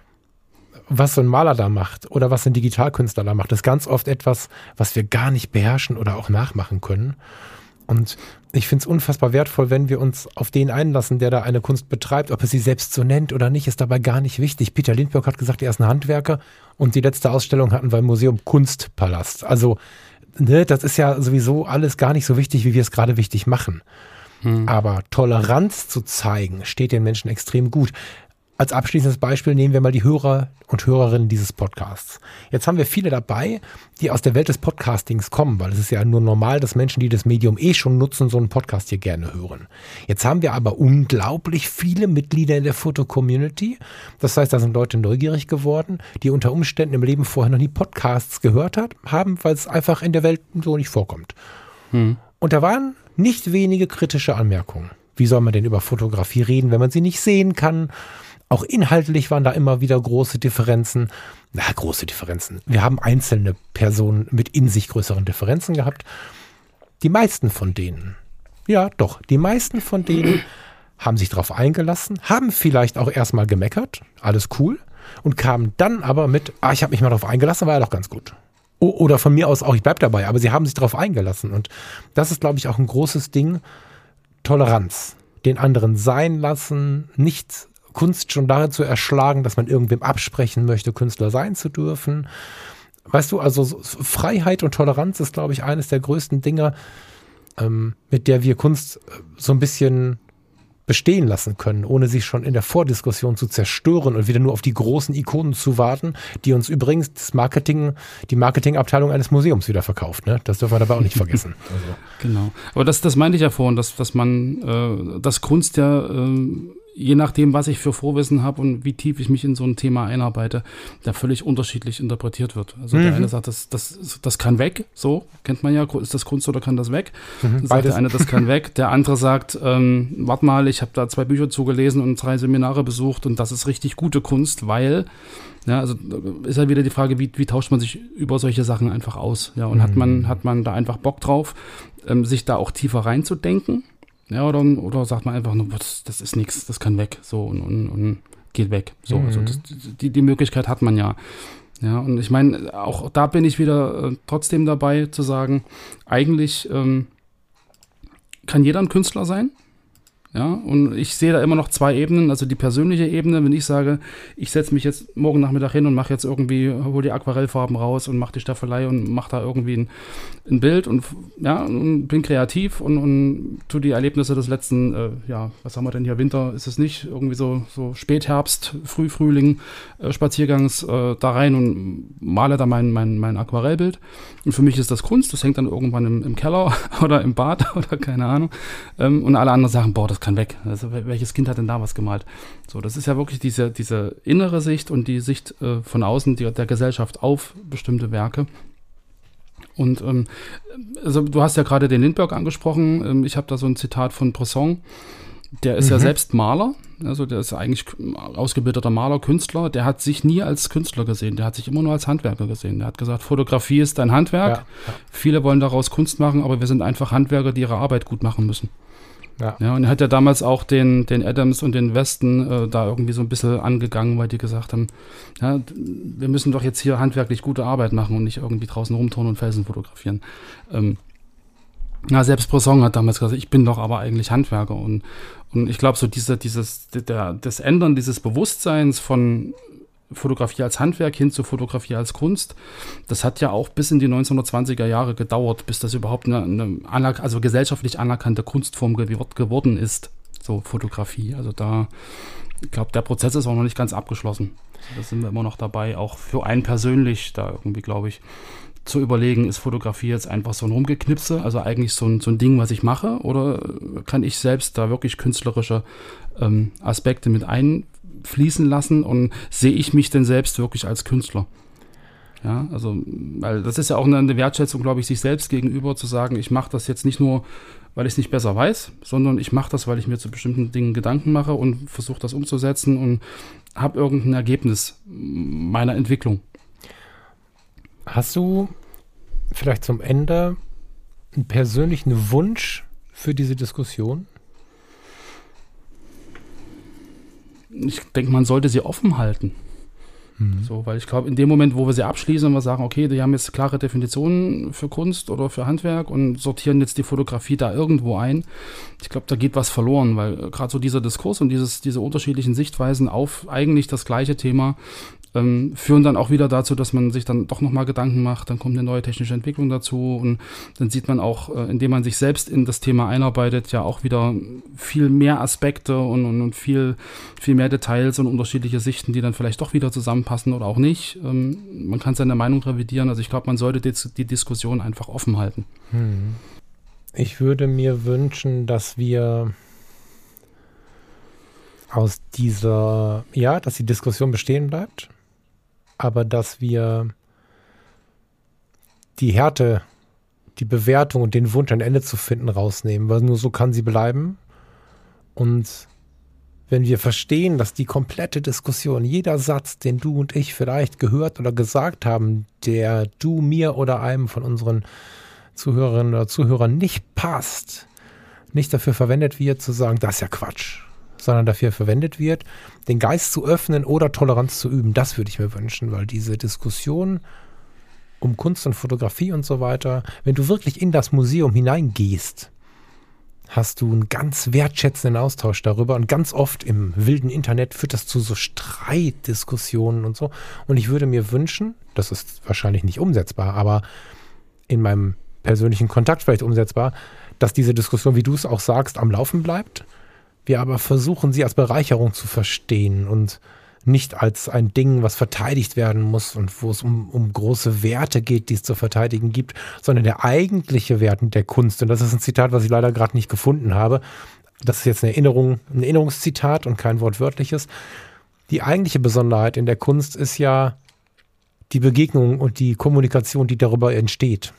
was so ein Maler da macht oder was ein Digitalkünstler da macht, ist ganz oft etwas, was wir gar nicht beherrschen oder auch nachmachen können. Und ich finde es unfassbar wertvoll, wenn wir uns auf den einlassen, der da eine Kunst betreibt. Ob er sie selbst so nennt oder nicht, ist dabei gar nicht wichtig. Peter Lindbergh hat gesagt, er ist ein Handwerker und die letzte Ausstellung hatten wir im Museum Kunstpalast. Also ne, das ist ja sowieso alles gar nicht so wichtig, wie wir es gerade wichtig machen. Hm. Aber Toleranz zu zeigen, steht den Menschen extrem gut. Als abschließendes Beispiel nehmen wir mal die Hörer und Hörerinnen dieses Podcasts. Jetzt haben wir viele dabei, die aus der Welt des Podcastings kommen, weil es ist ja nur normal, dass Menschen, die das Medium eh schon nutzen, so einen Podcast hier gerne hören. Jetzt haben wir aber unglaublich viele Mitglieder in der Foto-Community. Das heißt, da sind Leute neugierig geworden, die unter Umständen im Leben vorher noch nie Podcasts gehört hat, haben, weil es einfach in der Welt so nicht vorkommt. Hm. Und da waren nicht wenige kritische Anmerkungen. Wie soll man denn über Fotografie reden, wenn man sie nicht sehen kann? Auch inhaltlich waren da immer wieder große Differenzen. Na, große Differenzen. Wir haben einzelne Personen mit in sich größeren Differenzen gehabt. Die meisten von denen, ja doch, die meisten von denen haben sich darauf eingelassen, haben vielleicht auch erstmal gemeckert, alles cool, und kamen dann aber mit, ah, ich habe mich mal darauf eingelassen, war ja doch ganz gut. O- oder von mir aus auch, ich bleib dabei, aber sie haben sich darauf eingelassen. Und das ist, glaube ich, auch ein großes Ding, Toleranz. Den anderen sein lassen, nicht Kunst schon dazu erschlagen, dass man irgendwem absprechen möchte, Künstler sein zu dürfen. Weißt du, also Freiheit und Toleranz ist, glaube ich, eines der größten Dinge, ähm, mit der wir Kunst so ein bisschen bestehen lassen können, ohne sie schon in der Vordiskussion zu zerstören und wieder nur auf die großen Ikonen zu warten, die uns übrigens das Marketing, die Marketingabteilung eines Museums wieder verkauft. Ne? Das dürfen wir dabei auch nicht vergessen. Also. Genau. Aber das, das meinte ich ja vorhin, dass, dass man, äh, dass Kunst ja, äh, je nachdem, was ich für Vorwissen habe und wie tief ich mich in so ein Thema einarbeite, da völlig unterschiedlich interpretiert wird. Also mhm. der eine sagt, das, das, das kann weg, so, kennt man ja, ist das Kunst oder kann das weg? Mhm, sagt der eine, das kann weg. Der andere sagt, ähm, warte mal, ich habe da zwei Bücher zugelesen und drei Seminare besucht und das ist richtig gute Kunst, weil, ja, also ist ja wieder die Frage, wie, wie tauscht man sich über solche Sachen einfach aus? Ja, und mhm. hat man, hat man da einfach Bock drauf, ähm, sich da auch tiefer reinzudenken? Ja, oder, oder sagt man einfach nur, das, das ist nichts, das kann weg, so und, und, und geht weg. So, mhm. also das, die, die Möglichkeit hat man ja. Ja, und ich meine, auch da bin ich wieder äh, trotzdem dabei zu sagen, eigentlich ähm, kann jeder ein Künstler sein. Ja, und ich sehe da immer noch zwei Ebenen, also die persönliche Ebene, wenn ich sage, ich setze mich jetzt morgen Nachmittag hin und mache jetzt irgendwie, hole die Aquarellfarben raus und mache die Staffelei und mache da irgendwie ein, ein Bild und ja, und bin kreativ und, und tue die Erlebnisse des letzten, äh, ja, was haben wir denn hier, Winter ist es nicht, irgendwie so, so Spätherbst, Frühfrühling, äh, Spaziergangs äh, da rein und male da mein, mein, mein Aquarellbild. Und für mich ist das Kunst, das hängt dann irgendwann im, im Keller oder im Bad oder keine Ahnung. Ähm, und alle anderen sagen, boah, das kann weg. Also welches Kind hat denn da was gemalt? So, das ist ja wirklich diese, diese innere Sicht und die Sicht äh, von außen die, der Gesellschaft auf bestimmte Werke. Und ähm, also du hast ja gerade den Lindbergh angesprochen. Ähm, ich habe da so ein Zitat von Bresson. Der ist mhm. ja selbst Maler, Also der ist eigentlich ausgebildeter Maler, Künstler. Der hat sich nie als Künstler gesehen. Der hat sich immer nur als Handwerker gesehen. Der hat gesagt, Fotografie ist ein Handwerk. Ja, ja. Viele wollen daraus Kunst machen, aber wir sind einfach Handwerker, die ihre Arbeit gut machen müssen. Ja. Ja, und er hat ja damals auch den, den Adams und den Weston äh, da irgendwie so ein bisschen angegangen, weil die gesagt haben, ja, wir müssen doch jetzt hier handwerklich gute Arbeit machen und nicht irgendwie draußen rumturnen und Felsen fotografieren. Ähm, na, selbst Bresson hat damals gesagt, ich bin doch aber eigentlich Handwerker. Und, und ich glaube, so diese, dieses, der, das Ändern dieses Bewusstseins von Fotografie als Handwerk hin zu Fotografie als Kunst, das hat ja auch bis in die neunzehnhundertzwanziger Jahre gedauert, bis das überhaupt eine, eine anerk- also gesellschaftlich anerkannte Kunstform ge- geworden ist, so Fotografie. Also da, ich glaube, der Prozess ist auch noch nicht ganz abgeschlossen. Da sind wir immer noch dabei, auch für einen persönlich da irgendwie, glaube ich, zu überlegen, ist Fotografie jetzt einfach so ein Rumgeknipse, also eigentlich so ein, so ein Ding, was ich mache, oder kann ich selbst da wirklich künstlerische ähm, Aspekte mit einfließen lassen und sehe ich mich denn selbst wirklich als Künstler? Ja, also, weil das ist ja auch eine Wertschätzung, glaube ich, sich selbst gegenüber, zu sagen, ich mache das jetzt nicht nur, weil ich es nicht besser weiß, sondern ich mache das, weil ich mir zu bestimmten Dingen Gedanken mache und versuche das umzusetzen und habe irgendein Ergebnis meiner Entwicklung. Hast du vielleicht zum Ende einen persönlichen Wunsch für diese Diskussion? Ich denke, man sollte sie offen halten. Mhm. So, weil ich glaube, in dem Moment, wo wir sie abschließen und wir sagen, okay, die haben jetzt klare Definitionen für Kunst oder für Handwerk und sortieren jetzt die Fotografie da irgendwo ein, ich glaube, da geht was verloren, weil gerade so dieser Diskurs und dieses, diese unterschiedlichen Sichtweisen auf eigentlich das gleiche Thema ähm, führen dann auch wieder dazu, dass man sich dann doch nochmal Gedanken macht, dann kommt eine neue technische Entwicklung dazu und dann sieht man auch, äh, indem man sich selbst in das Thema einarbeitet, ja auch wieder viel mehr Aspekte und, und, und viel, viel mehr Details und unterschiedliche Sichten, die dann vielleicht doch wieder zusammenpassen oder auch nicht. Ähm, man kann seine Meinung revidieren, also ich glaube, man sollte die, die Diskussion einfach offen halten. Hm. Ich würde mir wünschen, dass wir aus dieser, ja, dass die Diskussion bestehen bleibt, aber dass wir die Härte, die Bewertung und den Wunsch, ein Ende zu finden, rausnehmen, weil nur so kann sie bleiben. Und wenn wir verstehen, dass die komplette Diskussion, jeder Satz, den du und ich vielleicht gehört oder gesagt haben, der du, mir oder einem von unseren Zuhörerinnen oder Zuhörern nicht passt, nicht dafür verwendet wird, zu sagen, das ist ja Quatsch, sondern dafür verwendet wird, den Geist zu öffnen oder Toleranz zu üben. Das würde ich mir wünschen, weil diese Diskussion um Kunst und Fotografie und so weiter, wenn du wirklich in das Museum hineingehst, hast du einen ganz wertschätzenden Austausch darüber und ganz oft im wilden Internet führt das zu so Streitdiskussionen und so. Und ich würde mir wünschen, das ist wahrscheinlich nicht umsetzbar, aber in meinem persönlichen Kontakt vielleicht umsetzbar, dass diese Diskussion, wie du es auch sagst, am Laufen bleibt. Wir aber versuchen, sie als Bereicherung zu verstehen und nicht als ein Ding, was verteidigt werden muss und wo es um, um große Werte geht, die es zu verteidigen gibt, sondern der eigentliche Wert der Kunst. Und das ist ein Zitat, was ich leider gerade nicht gefunden habe. Das ist jetzt eine Erinnerung, ein Erinnerungszitat und kein wortwörtliches. Die eigentliche Besonderheit in der Kunst ist ja die Begegnung und die Kommunikation, die darüber entsteht.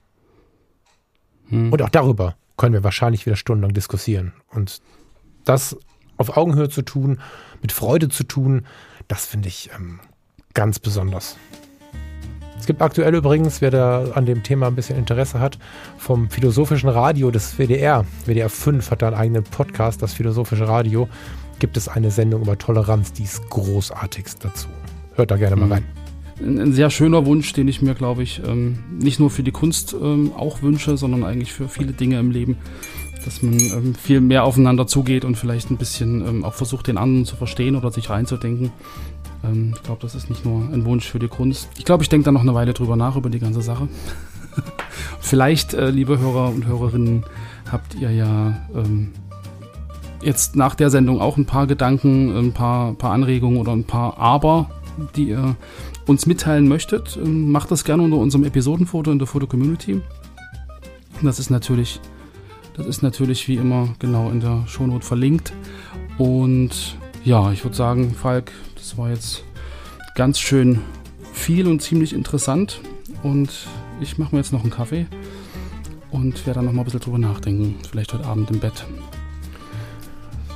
Hm. Und auch darüber können wir wahrscheinlich wieder stundenlang diskutieren. Und das auf Augenhöhe zu tun, mit Freude zu tun, das finde ich ähm, ganz besonders. Es gibt aktuell übrigens, wer da an dem Thema ein bisschen Interesse hat, vom Philosophischen Radio des W D R, W D R fünf hat da einen eigenen Podcast, das Philosophische Radio, gibt es eine Sendung über Toleranz, die ist großartigst dazu. Hört da gerne mal rein. Ein sehr schöner Wunsch, den ich mir, glaube ich, ähm, nicht nur für die Kunst ähm, auch wünsche, sondern eigentlich für viele Dinge im Leben, dass man ähm, viel mehr aufeinander zugeht und vielleicht ein bisschen ähm, auch versucht, den anderen zu verstehen oder sich reinzudenken. Ähm, ich glaube, das ist nicht nur ein Wunsch für die Kunst. Ich glaube, ich denke da noch eine Weile drüber nach, über die ganze Sache. Vielleicht, äh, liebe Hörer und Hörerinnen, habt ihr ja ähm, jetzt nach der Sendung auch ein paar Gedanken, ein paar, paar Anregungen oder ein paar Aber, die ihr uns mitteilen möchtet. Ähm, macht das gerne unter unserem Episodenfoto in der Foto-Community. Das ist natürlich... Das ist natürlich wie immer genau in der Shownote verlinkt. Und ja, ich würde sagen, Falk, das war jetzt ganz schön viel und ziemlich interessant. Und ich mache mir jetzt noch einen Kaffee und werde dann noch mal ein bisschen drüber nachdenken. Vielleicht heute Abend im Bett.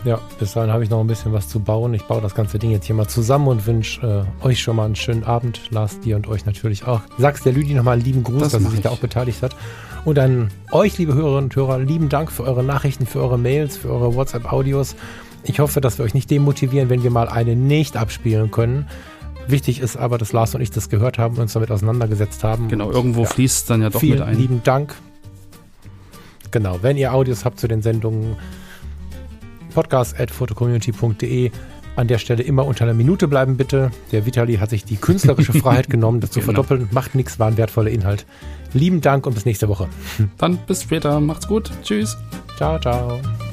Ja, bis dahin habe ich noch ein bisschen was zu bauen. Ich baue das ganze Ding jetzt hier mal zusammen und wünsche äh, euch schon mal einen schönen Abend. Lars, dir und euch natürlich auch. Sag's der Lüdi nochmal einen lieben Gruß, Das dass sie mach sich ich. da auch beteiligt hat. Und an euch, liebe Hörerinnen und Hörer, lieben Dank für eure Nachrichten, für eure Mails, für eure WhatsApp-Audios. Ich hoffe, dass wir euch nicht demotivieren, wenn wir mal eine nicht abspielen können. Wichtig ist aber, dass Lars und ich das gehört haben und uns damit auseinandergesetzt haben. Genau, Und, irgendwo ja, fließt dann ja doch vielen mit ein. lieben Dank. Genau, wenn ihr Audios habt zu den Sendungen, podcast at photocommunity punkt de. An der Stelle immer unter einer Minute bleiben, bitte. Der Vitali hat sich die künstlerische Freiheit genommen, das zu Genau. verdoppeln. Macht nichts, war ein wertvoller Inhalt. Lieben Dank und bis nächste Woche. Dann bis später. Macht's gut. Tschüss. Ciao, ciao.